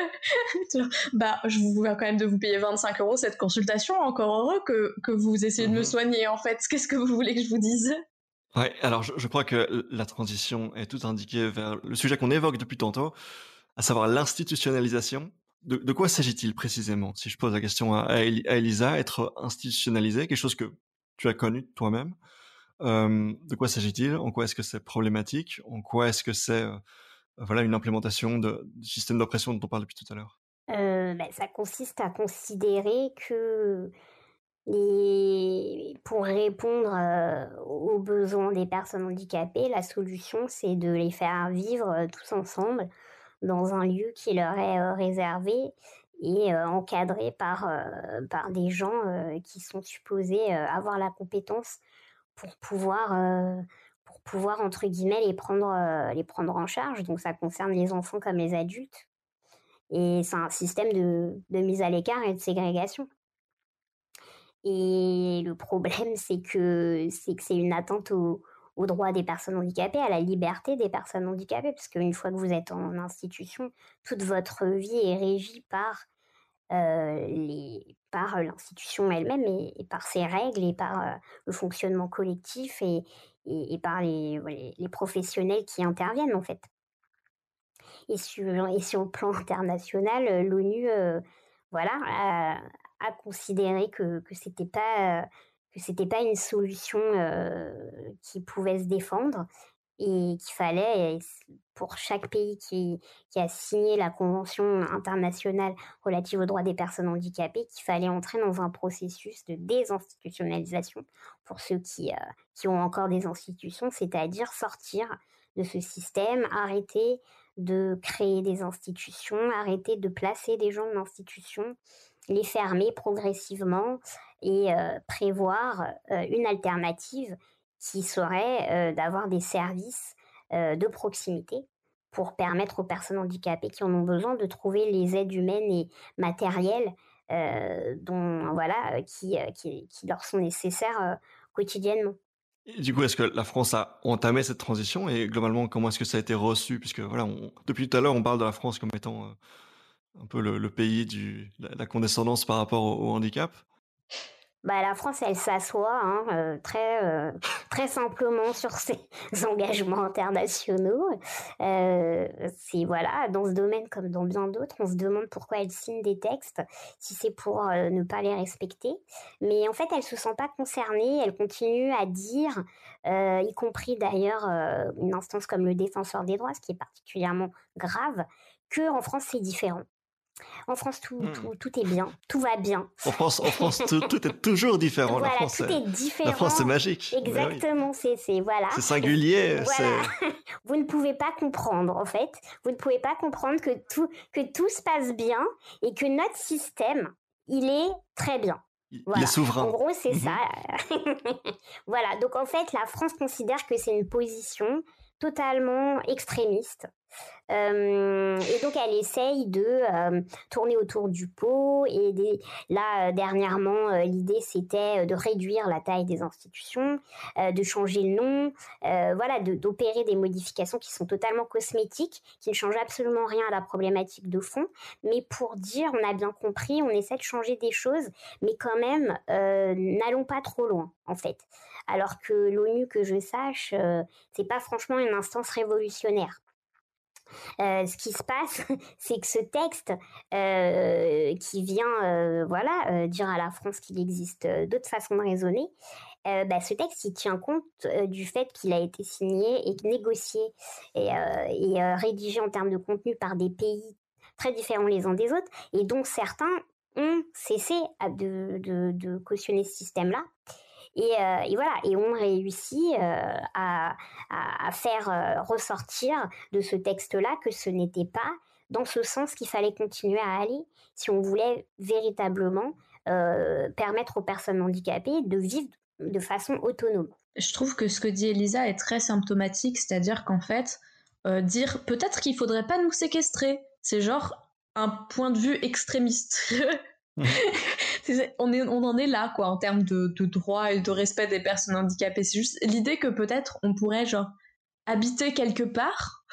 Bah, je vous viens quand même de vous payer vingt-cinq euros cette consultation, encore heureux que, que vous essayez de me Mhm. soigner, en fait. Qu'est-ce que vous voulez que je vous dise? Ouais, alors je, je crois que la transition est tout indiquée vers le sujet qu'on évoque depuis tantôt, à savoir l'institutionnalisation. De, de quoi s'agit-il précisément? Si je pose la question à, à Eli- à Elisa, être institutionnalisé, quelque chose que tu as connu toi-même, euh, de quoi s'agit-il? En quoi est-ce que c'est problématique? En quoi est-ce que c'est euh, voilà, une implémentation de, du système d'oppression dont on parle depuis tout à l'heure? Euh, bah, ça consiste à considérer que les... pour répondre euh, aux besoins des personnes handicapées, la solution, c'est de les faire vivre euh, tous ensemble dans un lieu qui leur est euh, réservé et euh, encadré par, euh, par des gens euh, qui sont supposés euh, avoir la compétence pour pouvoir, euh, pour pouvoir entre guillemets, les prendre, euh, les prendre en charge. Donc ça concerne les enfants comme les adultes. Et c'est un système de, de mise à l'écart et de ségrégation. Et le problème, c'est que c'est que c'est une atteinte au, aux droits des personnes handicapées, à la liberté des personnes handicapées, parce qu'une fois que vous êtes en institution, toute votre vie est régie par, euh, les, par l'institution elle-même et, et par ses règles et par euh, le fonctionnement collectif et, et, et par les, les, les professionnels qui interviennent en fait. Et sur, et sur le plan international, euh, l'ONU euh, voilà, a, a considéré que, que ce n'était pas, euh, que c'était pas une solution euh, qui pouvait se défendre et qu'il fallait, pour chaque pays qui, qui a signé la Convention internationale relative aux droits des personnes handicapées, qu'il fallait entrer dans un processus de désinstitutionnalisation pour ceux qui, euh, qui ont encore des institutions, c'est-à-dire sortir de ce système, arrêter de créer des institutions, arrêter de placer des gens en institution, les fermer progressivement et euh, prévoir euh, une alternative qui serait euh, d'avoir des services euh, de proximité pour permettre aux personnes handicapées qui en ont besoin de trouver les aides humaines et matérielles euh, dont, voilà, qui, qui, qui leur sont nécessaires euh, quotidiennement. Et du coup, est-ce que la France a entamé cette transition et globalement, comment est-ce que ça a été reçu? Puisque voilà, on- depuis tout à l'heure, on parle de la France comme étant euh, un peu le, le pays du la, la condescendance par rapport au, au handicap. Bah, la France, elle s'assoit hein, euh, très, euh, très simplement sur ses engagements internationaux. Euh, c'est voilà, dans ce domaine comme dans bien d'autres, on se demande pourquoi elle signe des textes, si c'est pour euh, ne pas les respecter. Mais en fait, elle se sent pas concernée. Elle continue à dire, euh, y compris d'ailleurs euh, une instance comme le Défenseur des droits, ce qui est particulièrement grave, que en France c'est différent. En France, tout, Hmm. tout, tout est bien, tout va bien. En France, en France tout, tout est toujours différent. La Voilà, France, tout est, est différent. la France, c'est magique. Mais oui. Exactement, c'est, c'est, voilà. C'est singulier. Voilà. C'est... Vous ne pouvez pas comprendre, en fait. Vous ne pouvez pas comprendre que tout, que tout se passe bien et que notre système, il est très bien. Il, Voilà. il est souverain. En gros, c'est Mhm. ça. Voilà. Donc, en fait, la France considère que c'est une position totalement extrémiste. Euh, et donc elle essaye de euh, tourner autour du pot et des, là euh, dernièrement euh, l'idée c'était de réduire la taille des institutions, euh, de changer le nom, euh, voilà, de, d'opérer des modifications qui sont totalement cosmétiques, qui ne changent absolument rien à la problématique de fond, mais pour dire on a bien compris, on essaie de changer des choses, mais quand même euh, n'allons pas trop loin en fait. Alors que l'ONU, que je sache, euh, c'est pas franchement une instance révolutionnaire. Euh, ce qui se passe, c'est que ce texte euh, qui vient euh, voilà, euh, dire à la France qu'il existe euh, d'autres façons de raisonner, euh, bah, ce texte il tient compte euh, du fait qu'il a été signé et négocié et, euh, et euh, rédigé en termes de contenu par des pays très différents les uns des autres et dont certains ont cessé de, de, de cautionner ce système-là. Et, euh, et voilà, et on réussit euh, à, à, à faire euh, ressortir de ce texte-là que ce n'était pas dans ce sens qu'il fallait continuer à aller si on voulait véritablement euh, permettre aux personnes handicapées de vivre de façon autonome. Je trouve que ce que dit Elisa est très symptomatique, c'est-à-dire qu'en fait, euh, dire peut-être qu'il faudrait pas nous séquestrer, c'est genre un point de vue extrémiste. on, est, on en est là, quoi, en termes de, de droit et de respect des personnes handicapées. C'est juste l'idée que peut-être on pourrait, genre, habiter quelque part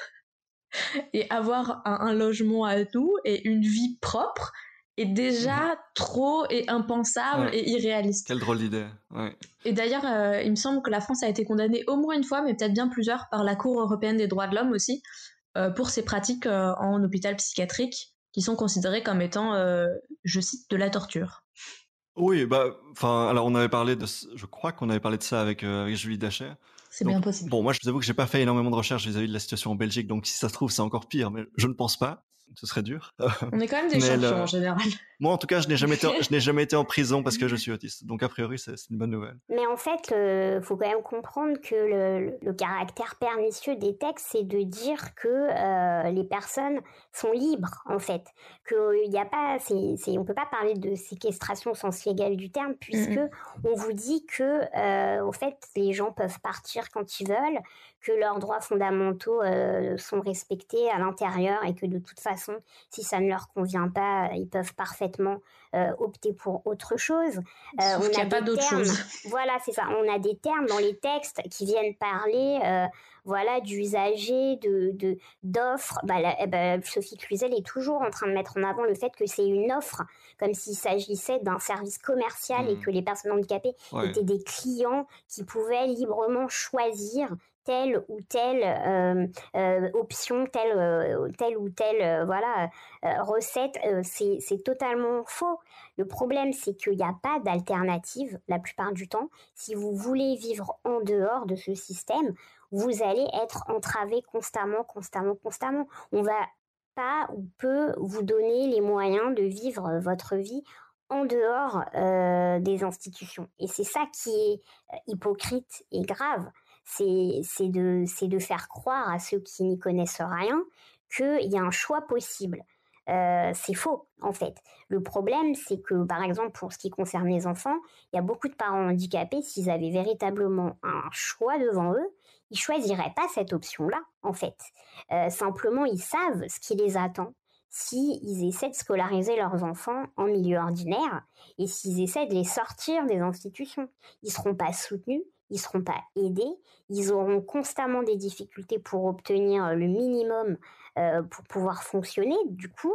et avoir un, un logement à nous et une vie propre est déjà mmh. trop et impensable ouais. et irréaliste. Quelle drôle d'idée. Ouais. Et d'ailleurs, euh, il me semble que la France a été condamnée au moins une fois, mais peut-être bien plusieurs, par la Cour européenne des droits de l'homme aussi, euh, pour ses pratiques euh, en hôpital psychiatrique, qui sont considérées comme étant, euh, je cite, de la torture. Oui, bah, enfin, alors on avait parlé de, je crois qu'on avait parlé de ça avec, euh, avec Julie Dacher. C'est donc, bien possible. Bon, moi, je vous avoue que j'ai pas fait énormément de recherches vis-à-vis de la situation en Belgique, donc si ça se trouve, c'est encore pire, mais je ne pense pas. Ce serait dur. On est quand même des mais champions le... en général. Moi, en tout cas, je n'ai jamais été, je n'ai jamais été en prison parce que je suis autiste. Donc, a priori, c'est, c'est une bonne nouvelle. Mais en fait, il euh, faut quand même comprendre que le, le caractère pernicieux des textes, c'est de dire que euh, les personnes sont libres, en fait. Que il y a pas, c'est, c'est, on peut pas parler de séquestration au sens légal du terme, puisque mmh. on vous dit que, euh, au fait, les gens peuvent partir quand ils veulent, que leurs droits fondamentaux euh, sont respectés à l'intérieur et que de toute façon, si ça ne leur convient pas, ils peuvent parfaitement euh, opter pour autre chose. Euh, Sauf on qu'il n'y a, a pas d'autre termes, chose. Voilà, c'est ça. On a des termes dans les textes qui viennent parler euh, voilà, d'usagers, de, de, d'offres. Bah, la, eh ben, Sophie Cluzel est toujours en train de mettre en avant le fait que c'est une offre, comme s'il s'agissait d'un service commercial mmh. et que les personnes handicapées ouais. étaient des clients qui pouvaient librement choisir telle ou telle euh, euh, option, telle, euh, telle ou telle euh, voilà, euh, recette, euh, c'est, c'est totalement faux. Le problème, c'est qu'il n'y a pas d'alternative la plupart du temps. Si vous voulez vivre en dehors de ce système, vous allez être entravé constamment, constamment, constamment. On va pas ou peut vous donner les moyens de vivre votre vie en dehors euh, des institutions. Et c'est ça qui est hypocrite et grave. C'est, c'est, de, c'est de faire croire à ceux qui n'y connaissent rien qu'il y a un choix possible. Euh, c'est faux, en fait. Le problème, c'est que, par exemple, pour ce qui concerne les enfants, il y a beaucoup de parents handicapés, s'ils avaient véritablement un choix devant eux, ils choisiraient pas cette option-là, en fait. Euh, simplement, ils savent ce qui les attend s'ils essaient de scolariser leurs enfants en milieu ordinaire et s'ils essaient de les sortir des institutions. Ils ne seront pas soutenus, ils ne seront pas aidés, ils auront constamment des difficultés pour obtenir le minimum euh, pour pouvoir fonctionner. Du coup,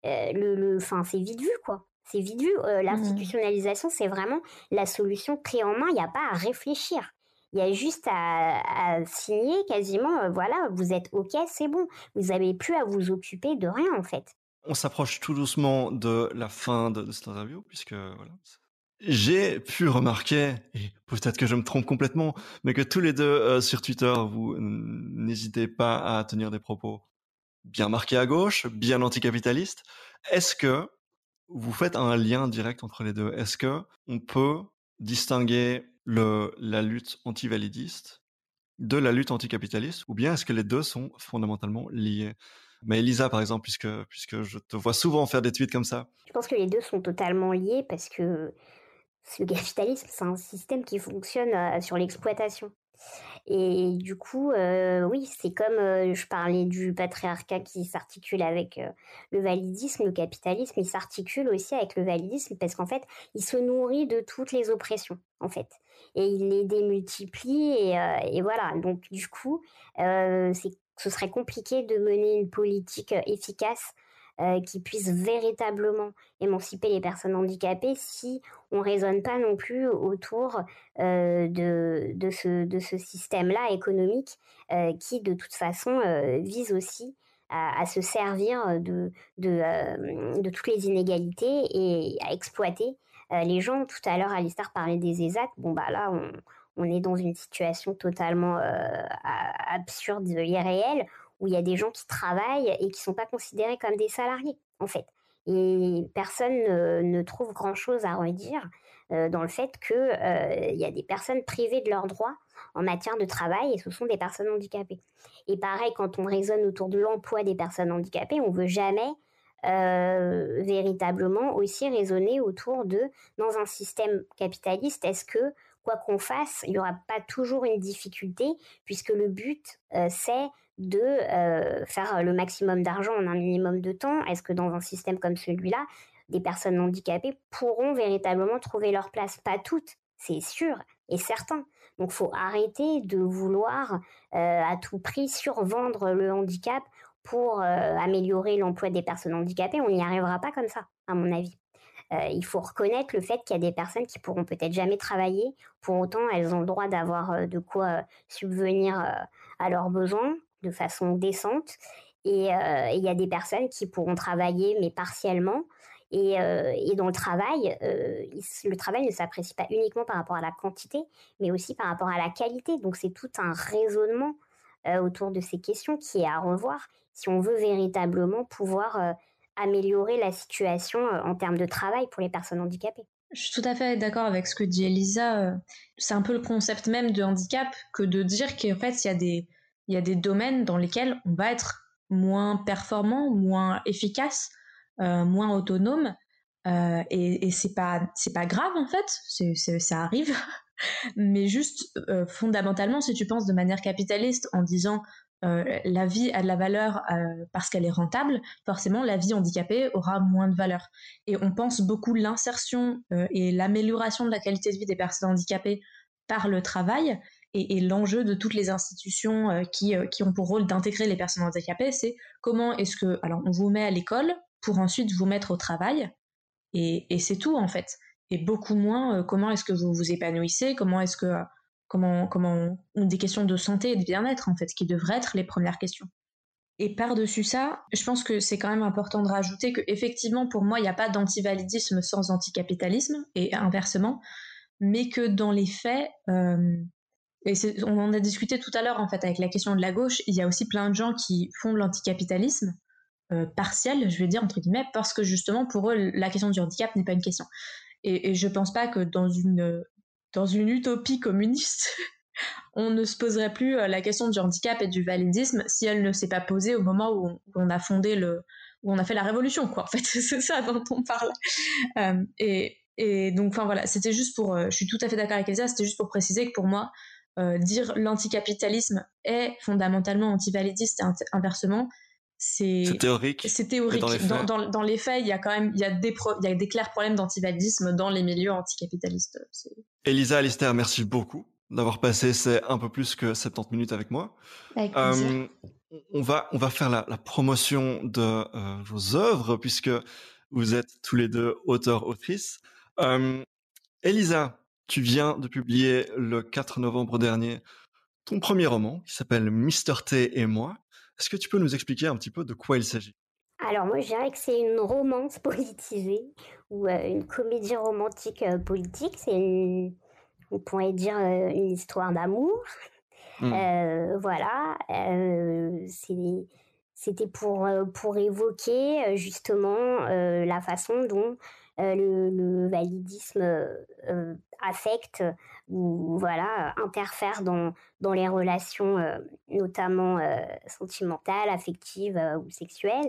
euh, le, le, enfin, c'est vite vu, quoi. C'est vite vu. Euh, l'institutionnalisation, c'est vraiment la solution clé en main. Il n'y a pas à réfléchir. Il y a juste à, à signer quasiment, euh, voilà, vous êtes OK, c'est bon. Vous n'avez plus à vous occuper de rien, en fait. On s'approche tout doucement de la fin de, de cette interview, puisque voilà. J'ai pu remarquer, et peut-être que je me trompe complètement, mais que tous les deux euh, sur Twitter, vous n'hésitez pas à tenir des propos bien marqués à gauche, bien anticapitalistes. Est-ce que vous faites un lien direct entre les deux? Est-ce que on peut distinguer le, la lutte antivalidiste de la lutte anticapitaliste, ou bien est-ce que les deux sont fondamentalement liés? Mais Elisa, par exemple, puisque, puisque je te vois souvent faire des tweets comme ça. Je pense que les deux sont totalement liés parce que le capitalisme, c'est un système qui fonctionne euh, sur l'exploitation. Et du coup, euh, oui, c'est comme euh, je parlais du patriarcat qui s'articule avec euh, le validisme, le capitalisme, il s'articule aussi avec le validisme parce qu'en fait, il se nourrit de toutes les oppressions, en fait. Et il les démultiplie et, euh, et voilà. Donc, du coup, euh, c'est, ce serait compliqué de mener une politique efficace euh, qui puisse véritablement émanciper les personnes handicapées si on raisonne pas non plus autour euh, de, de, ce, de ce système-là économique euh, qui, de toute façon, euh, vise aussi à, à se servir de, de, euh, de toutes les inégalités et à exploiter euh, les gens. Tout à l'heure, Alistair parlait des ESAT. Bon, bah là, on, on est dans une situation totalement euh, absurde, irréelle, où il y a des gens qui travaillent et qui ne sont pas considérés comme des salariés, en fait. Et personne ne, ne trouve grand-chose à redire euh, dans le fait qu'il euh, y a des personnes privées de leurs droits en matière de travail et ce sont des personnes handicapées. Et pareil, quand on raisonne autour de l'emploi des personnes handicapées, on ne veut jamais euh, véritablement aussi raisonner autour de, dans un système capitaliste, est-ce que, quoi qu'on fasse, il n'y aura pas toujours une difficulté, puisque le but, euh, c'est de euh, faire le maximum d'argent en un minimum de temps. Est-ce que dans un système comme celui-là, des personnes handicapées pourront véritablement trouver leur place? Pas toutes, c'est sûr et certain. Donc, il faut arrêter de vouloir euh, à tout prix survendre le handicap pour euh, améliorer l'emploi des personnes handicapées. On n'y arrivera pas comme ça, à mon avis. Euh, il faut reconnaître le fait qu'il y a des personnes qui pourront peut-être jamais travailler. Pour autant, elles ont le droit d'avoir euh, de quoi euh, subvenir euh, à leurs besoins de façon décente. Et il euh, y a des personnes qui pourront travailler, mais partiellement. Et, euh, et dans le travail, euh, le travail ne s'apprécie pas uniquement par rapport à la quantité, mais aussi par rapport à la qualité. Donc c'est tout un raisonnement euh, autour de ces questions qui est à revoir si on veut véritablement pouvoir euh, améliorer la situation euh, en termes de travail pour les personnes handicapées. Je suis tout à fait d'accord avec ce que dit Elisa. C'est un peu le concept même de handicap que de dire qu'en fait, il y a des, il y a des domaines dans lesquels on va être moins performant, moins efficace, euh, moins autonome. Euh, et, et c'est pas, c'est pas grave en fait, c'est, c'est, ça arrive. Mais juste, euh, fondamentalement, si tu penses de manière capitaliste en disant euh, la vie a de la valeur euh, parce qu'elle est rentable, forcément la vie handicapée aura moins de valeur. Et on pense beaucoup l'insertion euh, et l'amélioration de la qualité de vie des personnes handicapées par le travail, et, et l'enjeu de toutes les institutions euh, qui, euh, qui ont pour rôle d'intégrer les personnes handicapées, c'est comment est-ce que, alors on vous met à l'école pour ensuite vous mettre au travail, et, et c'est tout en fait. Et beaucoup moins euh, comment est-ce que vous vous épanouissez, comment est-ce que... Euh, comment, comment, ou des questions de santé et de bien-être, en fait, qui devraient être les premières questions. Et par-dessus ça, je pense que c'est quand même important de rajouter que, effectivement, pour moi, il n'y a pas d'antivalidisme sans anticapitalisme, et inversement, mais que dans les faits, euh, et c'est, on en a discuté tout à l'heure, en fait, avec la question de la gauche, il y a aussi plein de gens qui font de l'anticapitalisme, euh, partiel, je vais dire, entre guillemets, parce que justement, pour eux, la question du handicap n'est pas une question. Et, et je pense pas que dans une... dans une utopie communiste, on ne se poserait plus la question du handicap et du validisme si elle ne s'est pas posée au moment où on, où on a fondé le, où on a fait la révolution, quoi. En fait, c'est ça dont on parle. Euh, et, et donc, enfin voilà, c'était juste pour, euh, je suis tout à fait d'accord avec Elsa, c'était juste pour préciser que pour moi, euh, dire l'anticapitalisme est fondamentalement antivalidiste et int- inversement, c'est, c'est théorique. C'est théorique. Dans les, faits... dans, dans, dans les faits, il y a quand même, il y a des, pro, il y a des clairs problèmes d'antivalidisme dans les milieux anticapitalistes. C'est... Elisa, Alistair, merci beaucoup d'avoir passé ces un peu plus que soixante-dix minutes avec moi. Avec plaisir. Euh, on va, on va faire la, la promotion de euh, vos œuvres puisque vous êtes tous les deux auteurs-autrices. Euh, Elisa, tu viens de publier le quatre novembre dernier ton premier roman qui s'appelle Mister T et moi. Est-ce que tu peux nous expliquer un petit peu de quoi il s'agit? Alors moi je dirais que c'est une romance politisée ou euh, une comédie romantique euh, politique. C'est une, on pourrait dire euh, une histoire d'amour. Hmm. Euh, voilà, euh, c'est- c'était pour, euh, pour évoquer euh, justement euh, la façon dont euh, le, le validisme euh, affecte ou voilà, interfère dans, dans les relations, euh, notamment euh, sentimentales, affectives euh, ou sexuelles.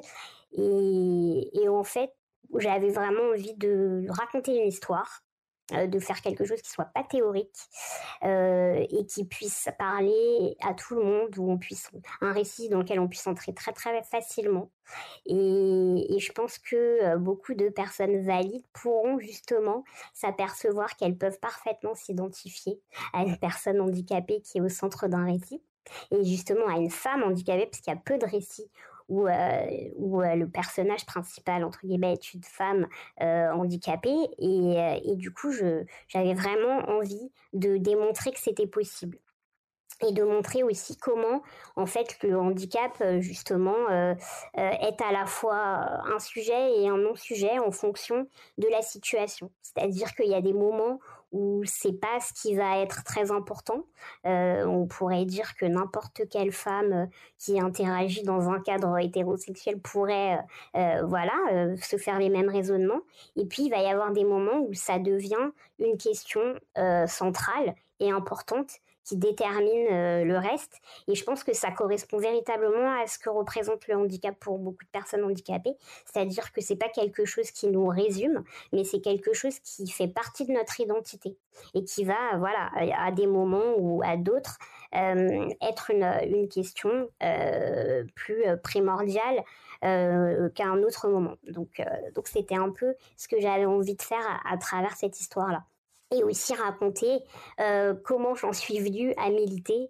Et, et en fait, j'avais vraiment envie de raconter une histoire, euh, de faire quelque chose qui soit pas théorique euh, et qui puisse parler à tout le monde, où on puisse un récit dans lequel on puisse entrer très très facilement. Et, et je pense que euh, beaucoup de personnes valides pourront justement s'apercevoir qu'elles peuvent parfaitement s'identifier à une personne handicapée qui est au centre d'un récit et justement à une femme handicapée, parce qu'il y a peu de récits où, euh, où euh, le personnage principal, entre guillemets, est une femme euh, handicapée. Et, euh, et du coup, je, j'avais vraiment envie de démontrer que c'était possible. Et de montrer aussi comment, en fait, le handicap, euh, justement, euh, euh, est à la fois un sujet et un non-sujet en fonction de la situation. C'est-à-dire qu'il y a des moments où c'est pas ce qui va être très important. Euh, on pourrait dire que n'importe quelle femme euh, qui interagit dans un cadre hétérosexuel pourrait, euh, euh, voilà, euh, se faire les mêmes raisonnements. Et puis, il va y avoir des moments où ça devient une question euh, centrale et importante qui détermine euh, le reste. Et je pense que ça correspond véritablement à ce que représente le handicap pour beaucoup de personnes handicapées. C'est-à-dire que c'est pas quelque chose qui nous résume, mais c'est quelque chose qui fait partie de notre identité et qui va, voilà, à des moments ou à d'autres, euh, être une, une question euh, plus primordiale euh, qu'à un autre moment. Donc, euh, donc c'était un peu ce que j'avais envie de faire à, à travers cette histoire-là. Et aussi raconter euh, comment j'en suis venue à militer,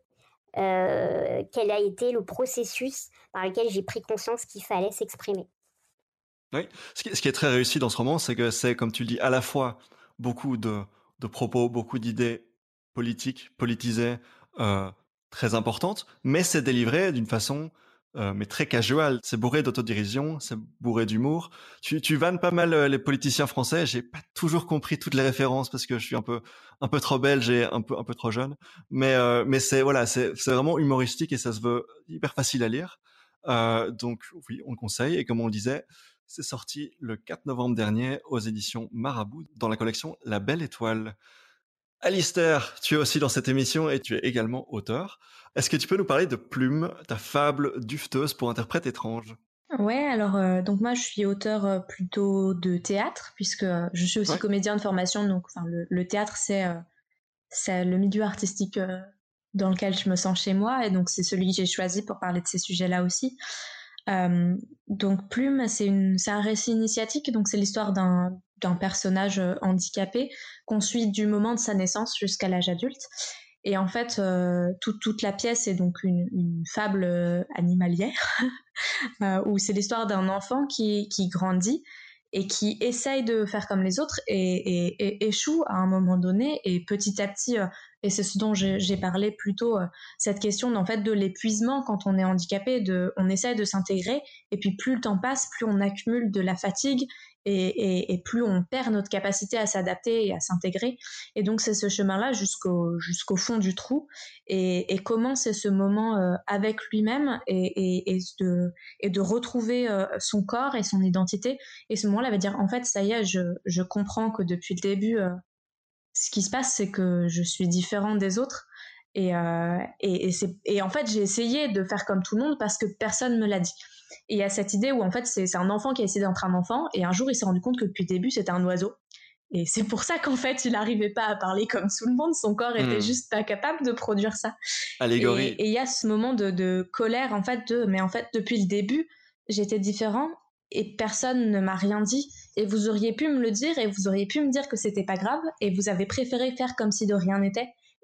euh, quel a été le processus par lequel j'ai pris conscience qu'il fallait s'exprimer. Oui. Ce qui, ce qui est très réussi dans ce roman, c'est que c'est, comme tu le dis, à la fois beaucoup de, de propos, beaucoup d'idées politiques, politisées, euh, très importantes, mais c'est délivré d'une façon euh, mais très casual. C'est bourré d'autodérision, c'est bourré d'humour. Tu, tu vannes pas mal euh, les politiciens français. J'ai pas toujours compris toutes les références parce que je suis un peu un peu trop belge et un peu un peu trop jeune. Mais euh, mais c'est voilà, c'est c'est vraiment humoristique et ça se veut hyper facile à lire. Euh, donc oui, on le conseille. Et comme on le disait, c'est sorti le quatre novembre dernier aux éditions Marabout dans la collection La Belle Étoile. Alistair, tu es aussi dans cette émission et tu es également auteur. Est-ce que tu peux nous parler de Plume, ta fable dufteuse pour interprète étrange? Ouais, alors euh, donc moi je suis auteur euh, plutôt de théâtre puisque euh, je suis aussi Ouais. comédien de formation, donc enfin le, le théâtre c'est euh, c'est le milieu artistique euh, dans lequel je me sens chez moi et donc c'est celui que j'ai choisi pour parler de ces sujets-là aussi. Euh, donc Plume, c'est une c'est un récit initiatique, donc c'est l'histoire d'un d'un personnage euh, handicapé qu'on suit du moment de sa naissance jusqu'à l'âge adulte. Et en fait, euh, toute, toute la pièce est donc une, une fable euh, animalière, euh, où c'est l'histoire d'un enfant qui, qui grandit et qui essaye de faire comme les autres et, et, et échoue à un moment donné. Et petit à petit, euh, et c'est ce dont j'ai, j'ai parlé plus tôt, euh, cette question en fait, de l'épuisement quand on est handicapé, de, on essaye de s'intégrer, et puis plus le temps passe, plus on accumule de la fatigue, et, et, et plus on perd notre capacité à s'adapter et à s'intégrer. Et donc c'est ce chemin-là jusqu'au, jusqu'au fond du trou, et, et comment c'est ce moment euh, avec lui-même, et, et, et, de, et de retrouver euh, son corps et son identité. Et ce moment-là va dire, en fait, ça y est, je, je comprends que depuis le début, euh, ce qui se passe, c'est que je suis différente des autres. Et, euh, et, et, c'est, et en fait, j'ai essayé de faire comme tout le monde parce que personne me l'a dit. Et il y a cette idée où en fait, c'est, c'est un enfant qui a essayé d'être un enfant, et un jour, il s'est rendu compte que depuis le début, c'était un oiseau. Et c'est pour ça qu'en fait, il n'arrivait pas à parler comme tout le monde. Son corps était Hmm. juste pas capable de produire ça. Allégorie. Et il y a ce moment de, de colère, en fait, de, mais en fait, depuis le début, j'étais différent et personne ne m'a rien dit. Et vous auriez pu me le dire et vous auriez pu me dire que c'était pas grave et vous avez préféré faire comme si de rien n'était.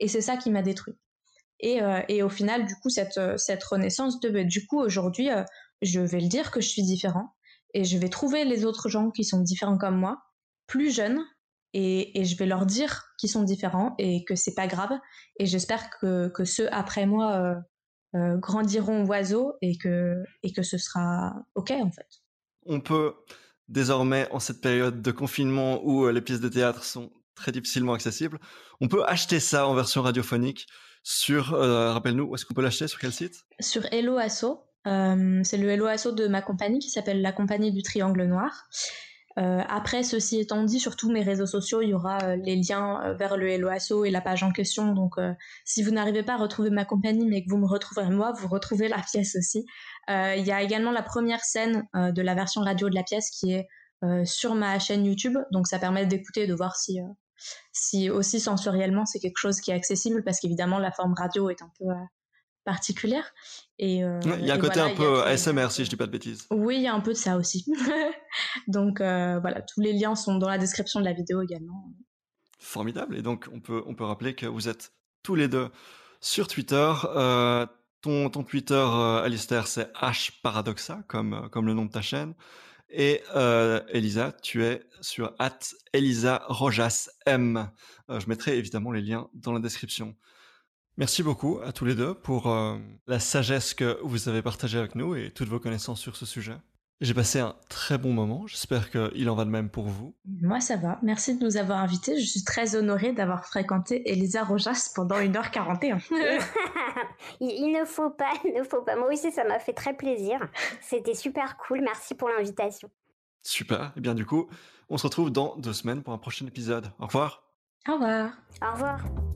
Et c'est ça qui m'a détruit. Et, euh, et au final, du coup, cette, cette renaissance de, bah, du coup, aujourd'hui, euh, je vais le dire que je suis différent et je vais trouver les autres gens qui sont différents comme moi, plus jeunes, et, et je vais leur dire qu'ils sont différents et que c'est pas grave. Et j'espère que, que ceux après moi euh, euh, grandiront oiseaux et que, et que ce sera OK, en fait. On peut désormais, en cette période de confinement où euh, les pièces de théâtre sont très difficilement accessibles, on peut acheter ça en version radiophonique sur, euh, rappelle-nous, où est-ce qu'on peut l'acheter, sur quel site? Sur Hello Asso. Euh, c'est le Hello Asso de ma compagnie qui s'appelle la Compagnie du Triangle Noir. Euh, après, ceci étant dit, sur tous mes réseaux sociaux, il y aura euh, les liens euh, vers le Hello Asso et la page en question. Donc, euh, si vous n'arrivez pas à retrouver ma compagnie, mais que vous me retrouverez moi, vous retrouvez la pièce aussi. Euh, il y a également la première scène euh, de la version radio de la pièce qui est euh, sur ma chaîne YouTube. Donc, ça permet d'écouter et de voir si, euh, si aussi sensoriellement c'est quelque chose qui est accessible, parce qu'évidemment, la forme radio est un peu euh, particulière. Et, euh, il y a un côté voilà, un peu A S M R, liens... si je dis pas de bêtises. Oui, il y a un peu de ça aussi. Donc euh, voilà, tous les liens sont dans la description de la vidéo également. Formidable. Et donc, on peut, on peut rappeler que vous êtes tous les deux sur Twitter. Euh, ton, ton Twitter, euh, Alistair, c'est H Paradoxa, comme, comme le nom de ta chaîne. Et euh, Elisa, tu es sur at Elisa Rojas M. Euh, je mettrai évidemment les liens dans la description. Merci beaucoup à tous les deux pour euh, la sagesse que vous avez partagée avec nous et toutes vos connaissances sur ce sujet. J'ai passé un très bon moment, j'espère qu'il en va de même pour vous. Moi ça va, merci de nous avoir invités, je suis très honorée d'avoir fréquenté Elisa Rojas pendant une heure quarante et un. il, il ne faut pas, il ne faut pas. Moi aussi ça m'a fait très plaisir, c'était super cool, merci pour l'invitation. Super, et bien du coup, on se retrouve dans deux semaines pour un prochain épisode. Au revoir. Au revoir. Au revoir.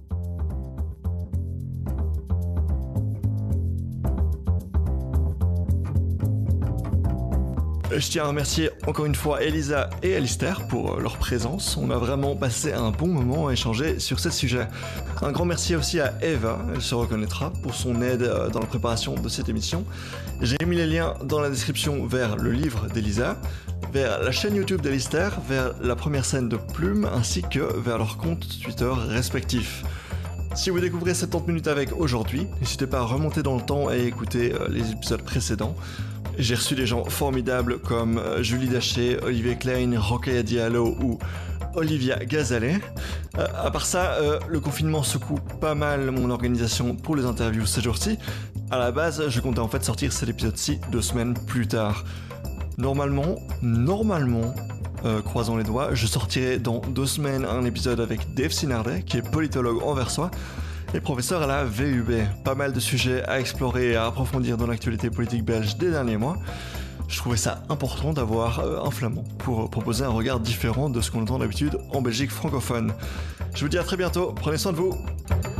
Je tiens à remercier encore une fois Elisa et Alistair pour leur présence. On a vraiment passé un bon moment à échanger sur ce sujet. Un grand merci aussi à Eva, elle se reconnaîtra, pour son aide dans la préparation de cette émission. J'ai mis les liens dans la description vers le livre d'Elisa, vers la chaîne YouTube d'Alistair, vers la première scène de Plume, ainsi que vers leurs comptes Twitter respectifs. Si vous découvrez soixante-dix minutes avec aujourd'hui, n'hésitez pas à remonter dans le temps et écouter les épisodes précédents. J'ai reçu des gens formidables comme Julie Daché, Olivier Klein, Rokhaya Diallo ou Olivia Gazalet. Euh, à part ça, euh, le confinement secoue pas mal mon organisation pour les interviews ces jours-ci. À la base, je comptais en fait sortir cet épisode-ci deux semaines plus tard. Normalement, normalement, euh, croisons les doigts, je sortirai dans deux semaines un épisode avec Dave Sinardet, qui est politologue anversois et professeur à la V U B. Pas mal de sujets à explorer et à approfondir dans l'actualité politique belge des derniers mois. Je trouvais ça important d'avoir euh, un flamand pour proposer un regard différent de ce qu'on entend d'habitude en Belgique francophone. Je vous dis à très bientôt, prenez soin de vous.